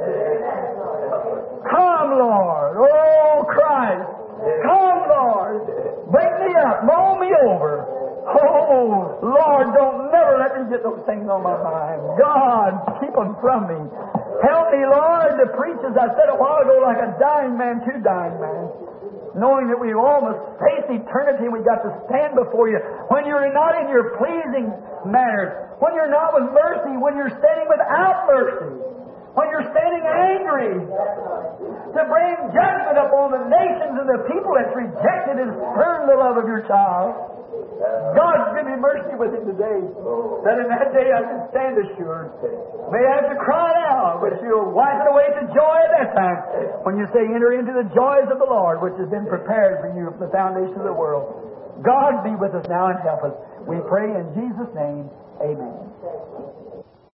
Come, Lord. Oh, Christ. Come, Lord. Break me up. Mold me over. Oh, Lord, don't never let me get those things on my mind. God, keep them from me. Help me, Lord, to preach, as I said a while ago, like a dying man to dying man. Knowing that we almost face eternity and we've got to stand before you when you're not in your pleasing manners, when you're not with mercy, when you're standing without mercy, when you're standing angry to bring judgment upon the nations and the people that's rejected and spurned the love of your child. God, give me mercy with him today, that in that day I can stand assured. May I have to cry out, but you'll wipe it away to joy at that time when you say, enter into the joys of the Lord, which has been prepared for you from the foundation of the world. God be with us now and help us. We pray in Jesus' name. Amen.